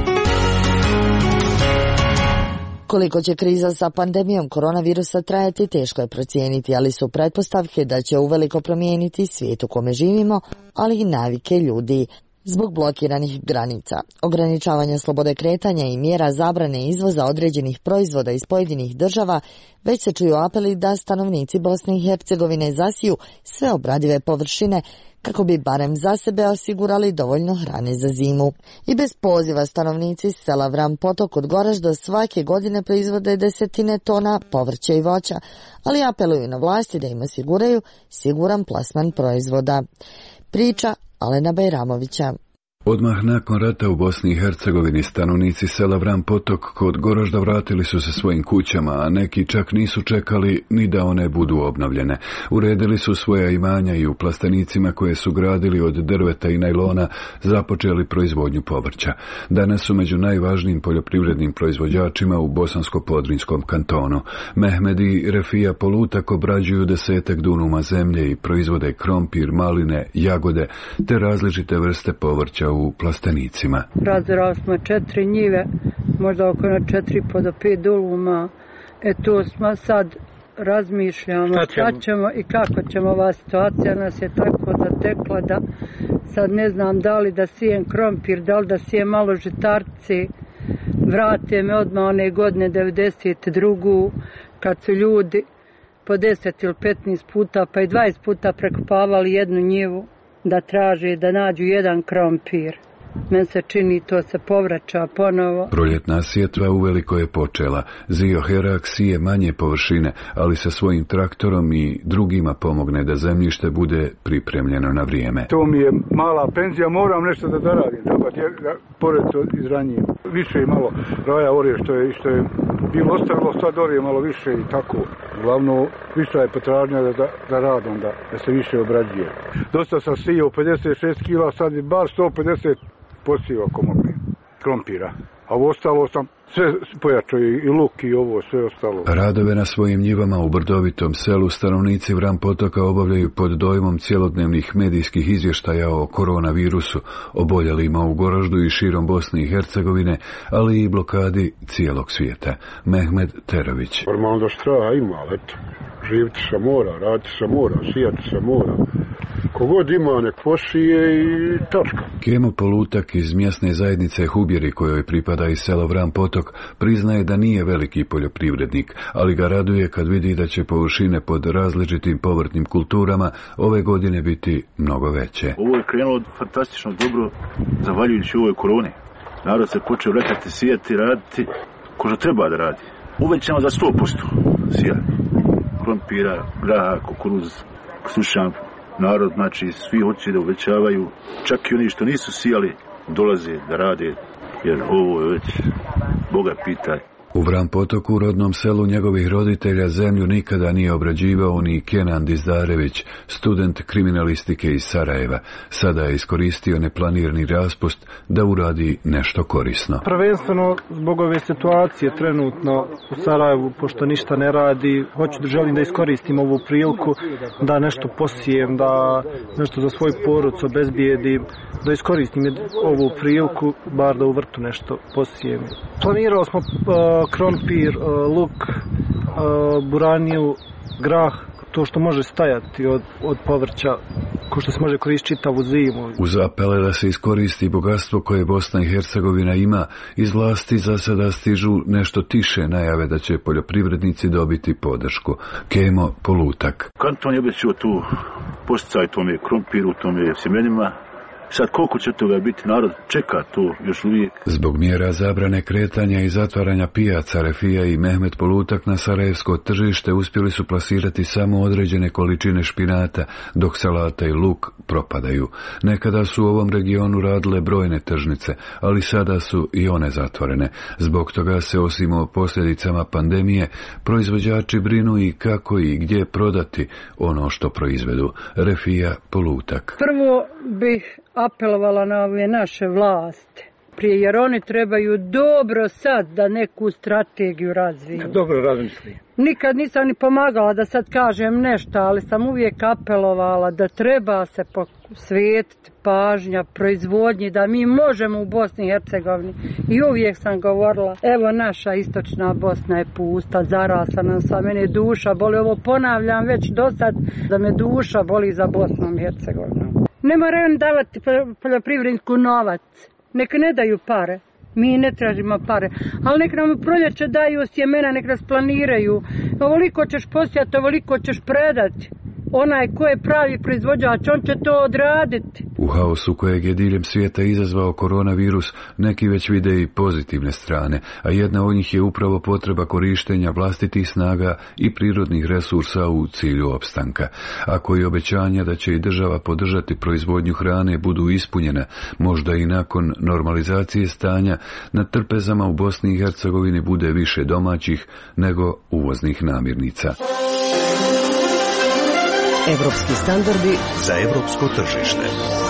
Koliko će kriza sa pandemijom koronavirusa trajati, teško je procijeniti, ali su pretpostavke da će uveliko promijeniti svijet u kome živimo, ali i navike ljudi. Zbog blokiranih granica, ograničavanja slobode kretanja i mjera zabrane izvoza određenih proizvoda iz pojedinih država, već se čuju apeli da stanovnici Bosne i Hercegovine zasiju sve obradive površine kako bi barem za sebe osigurali dovoljno hrane za zimu. I bez poziva stanovnici sela Vran Potok kod Goražda svake godine proizvode desetine tona povrća i voća, ali apeluju na vlasti da im osiguraju siguran plasman proizvoda. Priča Alena Bajramovića. Odmah nakon rata u Bosni i Hercegovini stanovnici sela Vran Potok kod Goražda vratili su se svojim kućama, a neki čak nisu čekali ni da one budu obnovljene. Uredili su svoja imanja i u plastenicima koje su gradili od drveta i najlona započeli proizvodnju povrća. Danas su među najvažnijim poljoprivrednim proizvođačima u Bosansko-Podrinjskom kantonu. Mehmed i Refija Polutak obrađuju 10 dunuma zemlje i proizvode krompir, maline, jagode te različite vrste povrća u plastenicima. Razorali smo 4 njive, možda oko 4,5 do 5 duluma. Tu smo sad razmišljamo šta ćemo i kako ćemo. Ova situacija nas je tako zatekla da sad ne znam da li da sijem krompir, da li da sijem malo žitarci. Vrate me odmah one godine 92. kad su ljudi po 10 ili 15 puta pa i 20 puta prekopavali jednu njivu da traže da nađu jedan krompir. Men se čini to se povraća ponovo. Proljetna sjetva uveliko je počela. Zio Herak sije manje površine, ali sa svojim traktorom i drugima pomogne da zemljište bude pripremljeno na vrijeme. To mi je mala penzija, moram nešto da zaradim, da pored to izranjim. Više je malo raja orje što je bilo ostavilo, sad orje malo više i tako. Glavno, viša je potražnja da radom, da se više obrađuje. Dosta sam sijao 56 kila, sad je bar 150 posijao krompira. A ovo ostalo sam sve pojačao i luk i ovo, sve ostalo. Radove na svojim njivama u brdovitom selu stanovnici Vran Potoka obavljaju pod dojmom cjelodnevnih medijskih izvještaja o koronavirusu, oboljelima u Goraždu i širom Bosne i Hercegovine, ali i blokadi cijelog svijeta. Mehmed Terović. Normalno da straha ima, ali eto, živiti se mora, raditi se mora, sijati se mora. Kogod ima nek posije i točka. Kemo Polutak iz mjesne zajednice Hubjeri, kojoj pripada i selo Vran Potok, priznaje da nije veliki poljoprivrednik, ali ga raduje kad vidi da će površine pod različitim povrtnim kulturama ove godine biti mnogo veće. Ovo je krenulo fantastično dobro, zahvaljujući ovoj koroni. Narod se počeo rekati, sijati, raditi, ko što treba da radi. Uvećamo za 100% sijati. Krompira, graha, kukuruz, slušam. Narod, znači, svi hoće da uvećavaju, čak i oni što nisu sijali, dolaze da rade, jer ovo je već, Boga pitaj, U Vran Potoku, u rodnom selu njegovih roditelja, zemlju nikada nije obrađivao ni Kenan Dizdarević, student kriminalistike iz Sarajeva. Sada je iskoristio neplanirani raspust da uradi nešto korisno. Prvenstveno zbog ove situacije trenutno u Sarajevu, pošto ništa ne radi, želim da iskoristim ovu priliku, da nešto posijem, da nešto za svoju porodicu obezbijedim, da iskoristim ovu priliku, bar da u vrtu nešto posijem. Planirao smo krompir, luk, buraniju, grah, to što može stajati od povrća, ko što se može koristiti čitavu zimu. Uz apele da se iskoristi bogatstvo koje Bosna i Hercegovina ima, iz vlasti za sada stižu nešto tiše najave da će poljoprivrednici dobiti podršku. Kemo Polutak. Kanton je obećao tu posticaj tome krompiru, tome sjemenima. Sad koliko će toga biti, narod čeka to još uvijek. Zbog mjera zabrane kretanja i zatvaranja pijaca, Refija i Mehmet Polutak na sarajevsko tržište uspjeli su plasirati samo određene količine špinata, dok salata i luk propadaju. Nekada su u ovom regionu radile brojne tržnice, ali sada su i one zatvorene. Zbog toga se, osim o posljedicama pandemije, proizvođači brinu i kako i gdje prodati ono što proizvedu. Refija Polutak. Prvo bih apelovala na ove naše vlasti, jer oni trebaju dobro sad da neku strategiju razviju. Dobro razmisli. Nikad nisam ni pomagala da sad kažem nešto, ali sam uvijek apelovala da treba se posvetiti pažnja proizvodnji, da mi možemo u Bosni i Hercegovini. I uvijek sam govorila, evo naša istočna Bosna je pusta, zarasla nam sva, mene duša boli, ovo ponavljam već do sad, da me duša boli za Bosnom i Hercegovinom. Ne moraju davati poljoprivredniku novac, nek ne daju pare, mi ne tražimo pare, ali nek nam u proljeće daju sjemena, nek nas planiraju, ovoliko ćeš posijati, ovoliko ćeš predati. Onaj ko je pravi proizvođač, on će to odraditi. U haosu kojeg je diljem svijeta izazvao koronavirus, neki već vide i pozitivne strane, a jedna od njih je upravo potreba korištenja vlastitih snaga i prirodnih resursa u cilju opstanka. Ako i obećanja da će i država podržati proizvodnju hrane budu ispunjena, možda i nakon normalizacije stanja, na trpezama u Bosni i Hercegovini bude više domaćih nego uvoznih namirnica. Evropski standardi za evropsko tržište.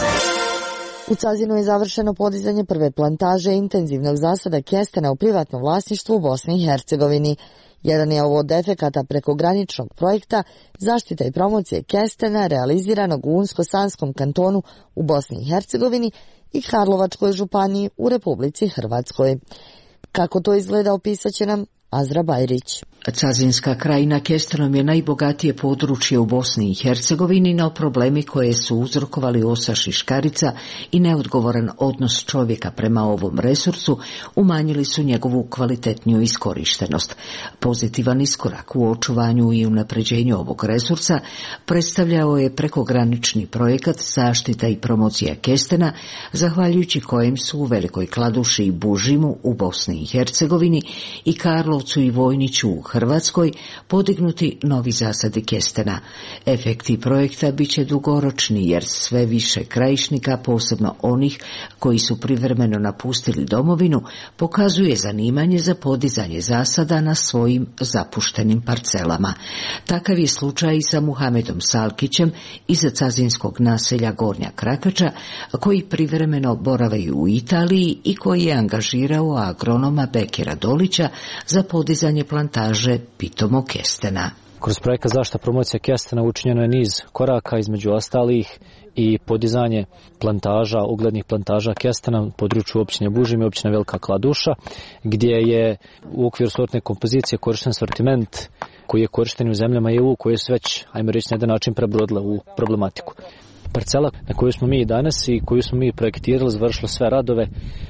U Cazinu je završeno podizanje prve plantaže intenzivnog zasada kestena u privatnom vlasništvu u Bosni i Hercegovini. Jedan je ovo od efekata prekograničnog projekta zaštita i promocije kestena realiziranog u Unsko-Sanskom kantonu u Bosni i Hercegovini i Karlovačkoj županiji u Republici Hrvatskoj. Kako to izgleda opisat će nam Azra Bajrić. Cazinska krajina kestenom je najbogatije područje u Bosni i Hercegovini, no problemi koje su uzrokovali osaš i škarica i neodgovoran odnos čovjeka prema ovom resursu umanjili su njegovu kvalitetniju iskorištenost. Pozitivan iskorak u očuvanju i unapređenju ovog resursa predstavljao je prekogranični projekat zaštita i promocija kestena, zahvaljujući kojem su u Velikoj Kladuši i Bužimu u Bosni i Hercegovini i Karlovcu i Vojniću u Hrvatskoj podignuti novi zasadi kestena. Efekti projekta bit će dugoročni jer sve više krajišnika, posebno onih koji su privremeno napustili domovinu, pokazuje zanimanje za podizanje zasada na svojim zapuštenim parcelama. Takav je slučaj i sa Muhamedom Salkićem iz cazinskog naselja Gornja Krakača, koji privremeno boravaju u Italiji i koji je angažirao agronoma Bekira Dolića za podizanje plantaže pitomog kestena. Kroz projekat zaštita promocija kestena učinjeno je niz koraka, između ostalih i podizanje plantaža, uglednih plantaža kestena u području općine Bužim i općine Velika Kladuša, gdje je u okviru sortne kompozicije korišten sortiment koji je korišten u zemljama EU, koje su već, ajmo reći, na jedan način prebrodile u problematiku. Parcela na koju smo mi danas i koju smo mi projektirali, završila sve radove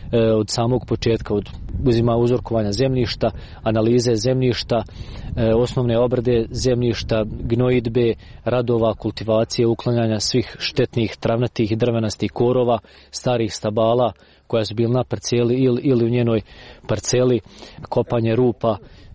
od samog početka, od uzorkovanja zemljišta, analize zemljišta, osnovne obrade zemljišta, gnojidbe, radova, kultivacije, uklanjanja svih štetnih, travnatih i drvenastih korova, starih stabala koja su bili na parceli ili u njenoj parceli, kopanje rupa,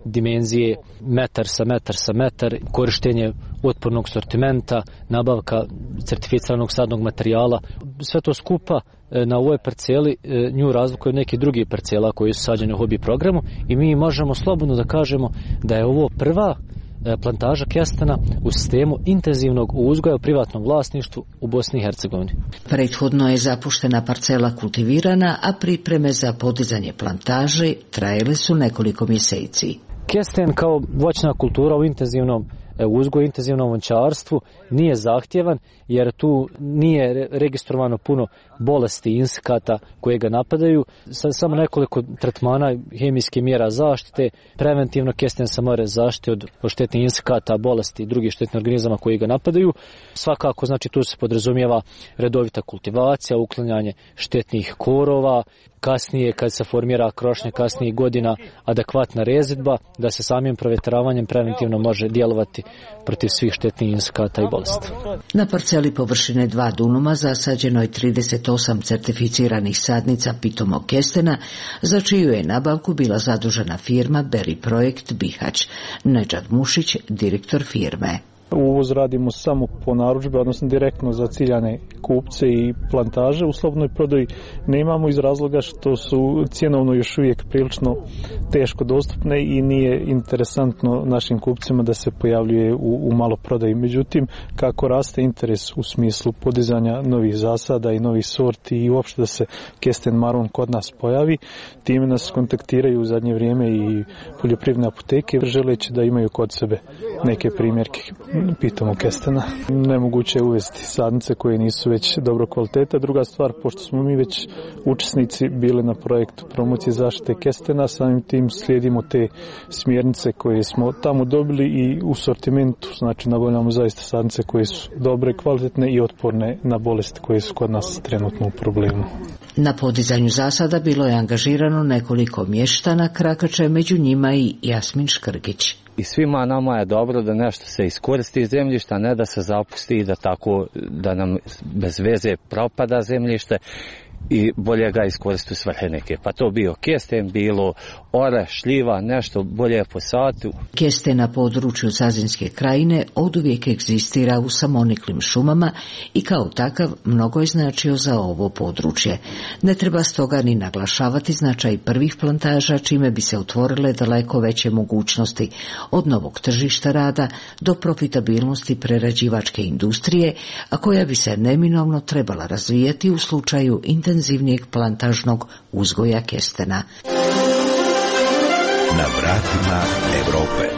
dimenzije metar sa metar, korištenje otpornog sortimenta, nabavka certificiranog sadnog materijala. Sve to skupa na ovoj parceli nju razlikuje od nekih drugih parcela koje su sađene u hobi programu i mi možemo slobodno da kažemo da je ovo prva plantaža kestena u sistemu intenzivnog uzgoja u privatnom vlasništvu u Bosni i Hercegovini. Prethodno je zapuštena parcela kultivirana, a pripreme za podizanje plantaže trajale su nekoliko mjeseci. Kesten kao voćna kultura u intenzivnom uzgoju, intenzivnom voćarstvu nije zahtjevan jer tu nije registrovano puno bolesti i insekata koje ga napadaju. Samo nekoliko tretmana, hemijske mjera zaštite, preventivno kesten se mora zaštiti od štetnih insekata, bolesti i drugih štetnih organizama koji ga napadaju. Svakako, znači, tu se podrazumijeva redovita kultivacija, uklanjanje štetnih korova, kasnije kad se formira krošnja kasnijih godina adekvatna rezidba, da se samim provjetravanjem preventivno može djelovati protiv svih štetnih insekata i bolesti. Na parceli površine 2 dunuma zasađeno je 38 certificiranih sadnica pitomog kestena, za čiju je nabavku bila zadužena firma Beri Projekt Bihać. Nedžad Mušić, direktor firme. Uvoz radimo samo po narudžbi, odnosno direktno za ciljane kupce i plantaže. U slobodnoj prodaji nemamo iz razloga što su cjenovno još uvijek prilično teško dostupne i nije interesantno našim kupcima da se pojavljuje u maloprodaji. Međutim, kako raste interes u smislu podizanja novih zasada i novih sorti i uopšte da se kesten maron kod nas pojavi, time nas kontaktiraju u zadnje vrijeme i poljoprivredne apoteke, želeći da imaju kod sebe neke primjerke pitomog kestena. Nemoguće je uvesti sadnice koje nisu već dobro kvaliteta. Druga stvar, pošto smo mi već učesnici bili na projektu promocije zaštite kestena, samim tim slijedimo te smjernice koje smo tamo dobili i u sortimentu, znači nabavljamo zaista sadnice koje su dobre, kvalitetne i otporne na bolesti koje su kod nas trenutno u problemu. Na podizanju zasada bilo je angažirano nekoliko mještana Krakače, među njima i Jasmin Škrgić. I svima nama je dobro da nešto se iskoristi iz zemljišta, ne da se zapusti i da tako da nam bez veze propada zemljište i bolje ga iskoristi u svrhe neke. Pa to bio kesten, bilo ore, šljiva, nešto bolje posaditi. Kesten na području Zazinske krajine oduvijek egzistira u samoniklim šumama i kao takav mnogo je značio za ovo područje. Ne treba stoga ni naglašavati značaj prvih plantaža, čime bi se otvorile daleko veće mogućnosti od novog tržišta rada do profitabilnosti prerađivačke industrije, a koja bi se neminovno trebala razvijati u slučaju intenzivnijeg plantažnog uzgoja kestena. Na vratima Evrope.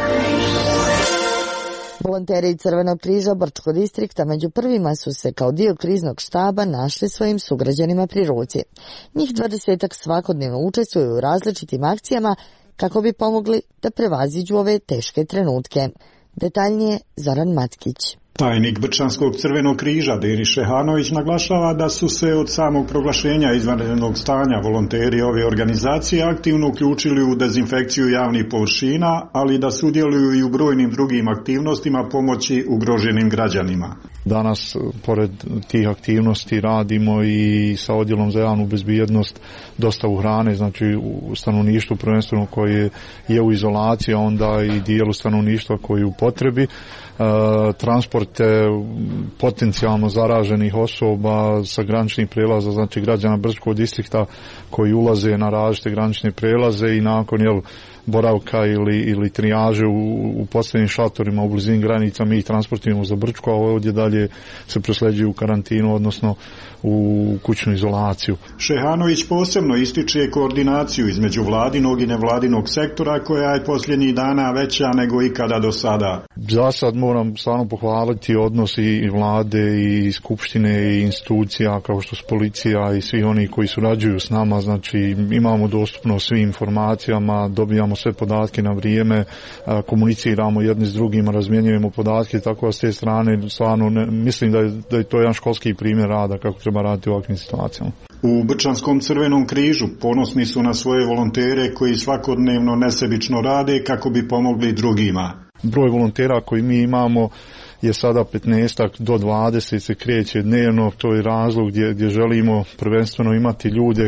Volonteri Crvenog križa Brčkog distrikta među prvima su se kao dio kriznog štaba našli svojim sugrađanima pri ruci. Njih 20-ak svakodnevno učestvuju u različitim akcijama kako bi pomogli da prevaziđu ove teške trenutke. Detaljnije Zoran Matkić. Tajnik Brčanskog Crvenog križa Deri Šehanović naglašava da su se od samog proglašenja izvanrednog stanja volonteri ove organizacije aktivno uključili u dezinfekciju javnih površina, ali da sudjeluju i u brojnim drugim aktivnostima pomoći ugroženim građanima. Danas, pored tih aktivnosti, radimo i sa odjelom za javnu bezbjednost dostavu hrane, znači u stanovništvu prvenstveno koje je u izolaciji, a onda i dijelu stanovništva koji je u potrebi. Transporte potencijalno zaraženih osoba sa graničnih prelaza, znači građana Brčkog distrikta koji ulaze na različite granične prelaze i nakon boravka ili trijaže u posljednjim šatorima u blizini granica mi ih transportiramo za Brčko, a ovdje dalje se prosleđuju u karantinu, odnosno u kućnu izolaciju. Šehanović posebno ističe koordinaciju između vladinog i nevladinog sektora koja je posljednjih dana veća nego ikada do sada. Za sad moram stvarno pohvaliti odnos i vlade i skupštine i institucija kao što su policija i svi oni koji surađuju s nama, znači imamo dostupnost svim informacijama, dobijamo sve podatke na vrijeme, komuniciramo jedni s drugima, razmjenjujemo podatke, tako da s te strane stvarno mislim da je to jedan školski primjer rada kako treba raditi u ovakvim situacijama. U Brčanskom Crvenom križu ponosni su na svoje volontere koji svakodnevno nesebično rade kako bi pomogli drugima. Broj volontera koji mi imamo je sada 15 do 20 se kreće dnevno. To je razlog gdje želimo prvenstveno imati ljude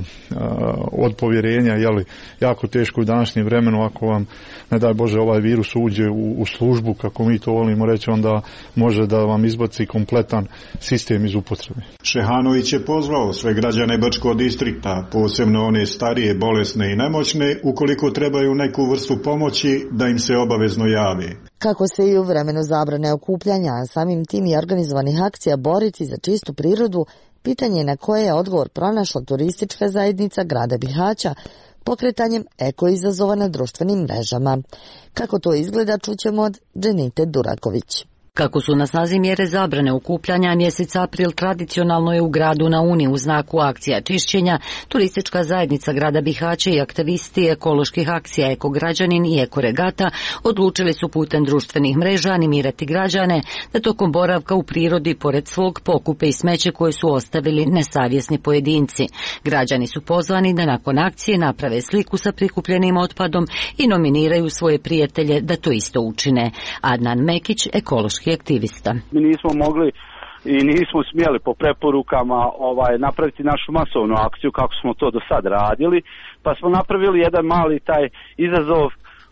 od povjerenja, jako teško u današnjem vremenu, ako vam ne daj Bože ovaj virus uđe u službu, kako mi to volimo reći, onda može da vam izbaci kompletan sistem iz upotrebe. Šehanović je pozvao sve građane Brčkog distrikta, posebno one starije, bolesne i nemoćne, ukoliko trebaju neku vrstu pomoći, da im se obavezno jave. Kako se i u vremenu zabrane okupljanja, a samim tim i organizovanih akcija boriti za čistu prirodu, pitanje je na koje je odgovor pronašla turistička zajednica grada Bihaća pokretanjem eko-izazova na društvenim mrežama. Kako to izgleda, čućemo od Dženite Duraković. Kako su na snazi mjere zabrane okupljanja, mjesec april tradicionalno je u gradu na Uni u znaku akcija čišćenja. Turistička zajednica grada Bihaća i aktivisti ekoloških akcija Ekograđanin i Ekoregata odlučili su putem društvenih mreža animirati građane da tokom boravka u prirodi pored svog pokupe i smeće koje su ostavili nesavjesni pojedinci. Građani su pozvani da nakon akcije naprave sliku sa prikupljenim otpadom i nominiraju svoje prijatelje da to isto učine. Adnan Mekić, ekološki aktivista. Mi nismo mogli i nismo smjeli po preporukama napraviti našu masovnu akciju kako smo to do sad radili, pa smo napravili jedan mali taj izazov,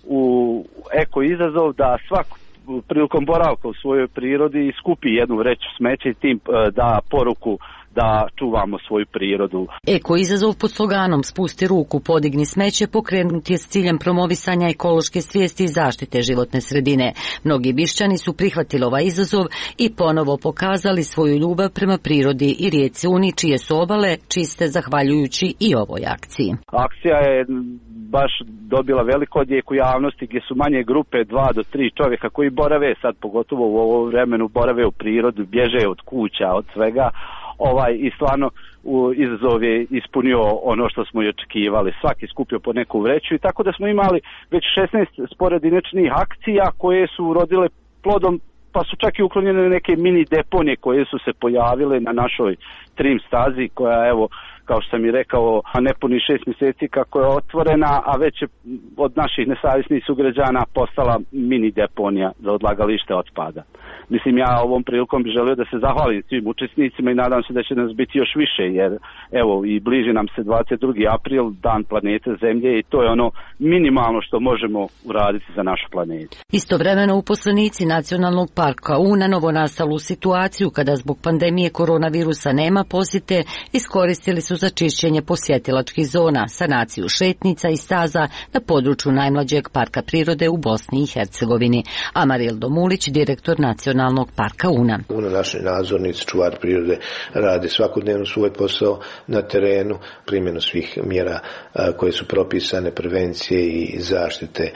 eko izazov, da svak prilikom boravka u svojoj prirodi skupi jednu vreću smeća i tim da poruku da čuvamo svoju prirodu. Eko izazov pod sloganom Spusti ruku, podigni smeće pokrenut je s ciljem promovisanja ekološke svijesti i zaštite životne sredine. Mnogi Bišćani su prihvatili ovaj izazov i ponovo pokazali svoju ljubav prema prirodi i rijeci Uni, čije su obale čiste zahvaljujući i ovoj akciji. Akcija je baš dobila veliko odjek u javnosti, gdje su manje grupe, 2 do 3 čovjeka koji borave sad, pogotovo u ovom vremenu, borave u prirodu, bježe od kuća, od svega. I stvarno izazov je ispunio ono što smo i očekivali. Svaki skupio po neku vreću i tako da smo imali već 16 sporedinečnih akcija koje su urodile plodom, pa su čak i uklonjene neke mini deponije koje su se pojavile na našoj trim stazi, koja evo, kao što sam i rekao, nepuni 6 mjeseci kako je otvorena, a već je od naših nesavjesnih sugrađana postala mini deponija za odlagalište otpada. Mislim, ja ovom prilikom bih želio da se zahvalim svim učesnicima i nadam se da će nas biti još više, jer evo i bliži nam se 22. april, dan planete Zemlje, i to je ono minimalno što možemo uraditi za našu planetu. Istovremeno uposlenici Nacionalnog parka Una novonastalu situaciju kada zbog pandemije koronavirusa nema posjete iskoristili su za čišćenje posjetilačkih zona, sanaciju šetnica i staza na području najmlađeg parka prirode u Bosni i Hercegovini. Amarildo Mulić, direktor Nacionalnog parka Una. Naši nadzornici, čuvar prirode, rade svakodnevno svoj posao na terenu, primjenu svih mjera koje su propisane, prevencije i zaštite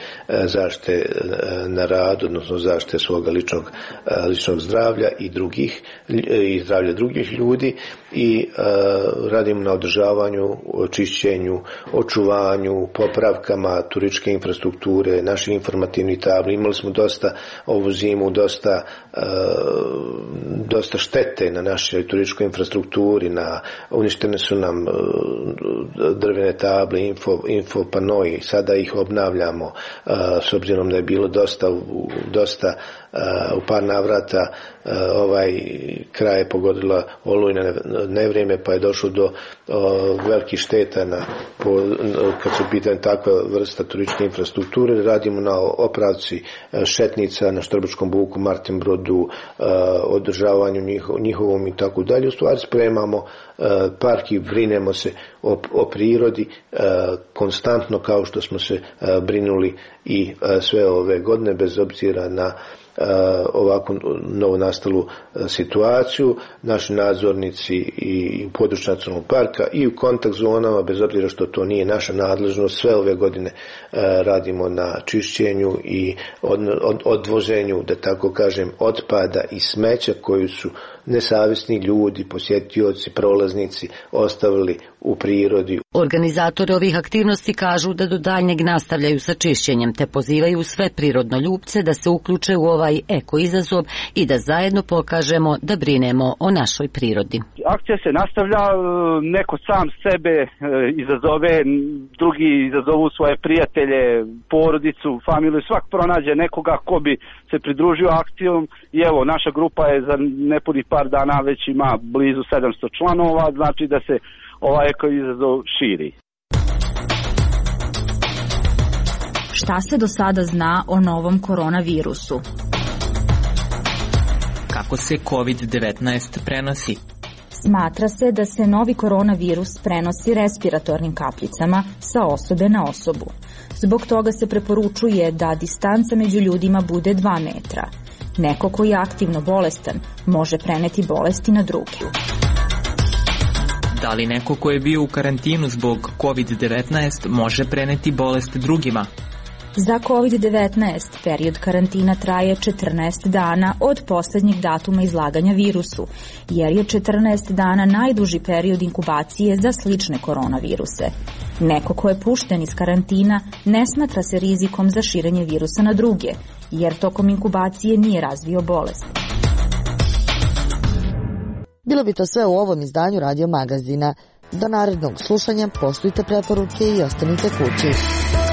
na radu, odnosno zaštite svoga ličnog zdravlja i zdravlja drugih ljudi, i radimo na održavanju, očišćenju, očuvanju, popravkama turističke infrastrukture, naših informativnih tabli. Imali smo ovu zimu dosta štete na našoj turističkoj infrastrukturi, uništene su nam drvene table, info panoi, sada ih obnavljamo, s obzirom da je bilo dosta u par navrata ovaj kraj je pogodila olujna nevrijeme, pa je došlo do velikih šteta kad su pitanje takva vrsta turističke infrastrukture. Radimo na opravci šetnica na Štrbačkom buku, Martin Brodu, održavanju njihovom i tako dalje. U stvari spremamo park i brinemo se o prirodi konstantno, kao što smo se brinuli i sve ove godine, bez obzira na ovakvu novonastalu situaciju. Naši nadzornici i u području nacionalnog parka i u kontakt zonama, bez obzira što to nije naša nadležnost, sve ove godine radimo na čišćenju i odvoženju, da tako kažem, otpada i smeća koji su nesavjesni ljudi, posjetioci, prolaznici ostavili u prirodi. Organizatori ovih aktivnosti kažu da do daljnjeg nastavljaju sa čišćenjem, te pozivaju sve prirodnoljupce da se uključe u ovaj eko izazov i da zajedno pokažemo da brinemo o našoj prirodi. Akcija se nastavlja, neko sam sebe izazove, drugi izazovu svoje prijatelje, porodicu, familiju, svak pronađe nekoga ko bi se pridružio akcijom i evo, naša grupa je za nepunih par dana već ima blizu 700 članova, znači da se ovaj eko izazov širi. Šta se do sada zna o novom koronavirusu? Kako se COVID-19 prenosi? Smatra se da se novi koronavirus prenosi respiratornim kapljicama sa osobe na osobu. Zbog toga se preporučuje da distanca među ljudima bude 2 metra. Neko ko je aktivno bolestan može preneti bolesti na druge. Da li neko ko je bio u karantinu zbog COVID-19 može preneti bolest drugima? Za COVID-19 period karantina traje 14 dana od posljednjeg datuma izlaganja virusu, jer je 14 dana najduži period inkubacije za slične koronaviruse. Neko ko je pušten iz karantina ne smatra se rizikom za širenje virusa na druge, jer tokom inkubacije nije razvio bolest. Bilo bi to sve u ovom izdanju Radio Magazina. Do narednog slušanja poštujte preporuke i ostanite kući.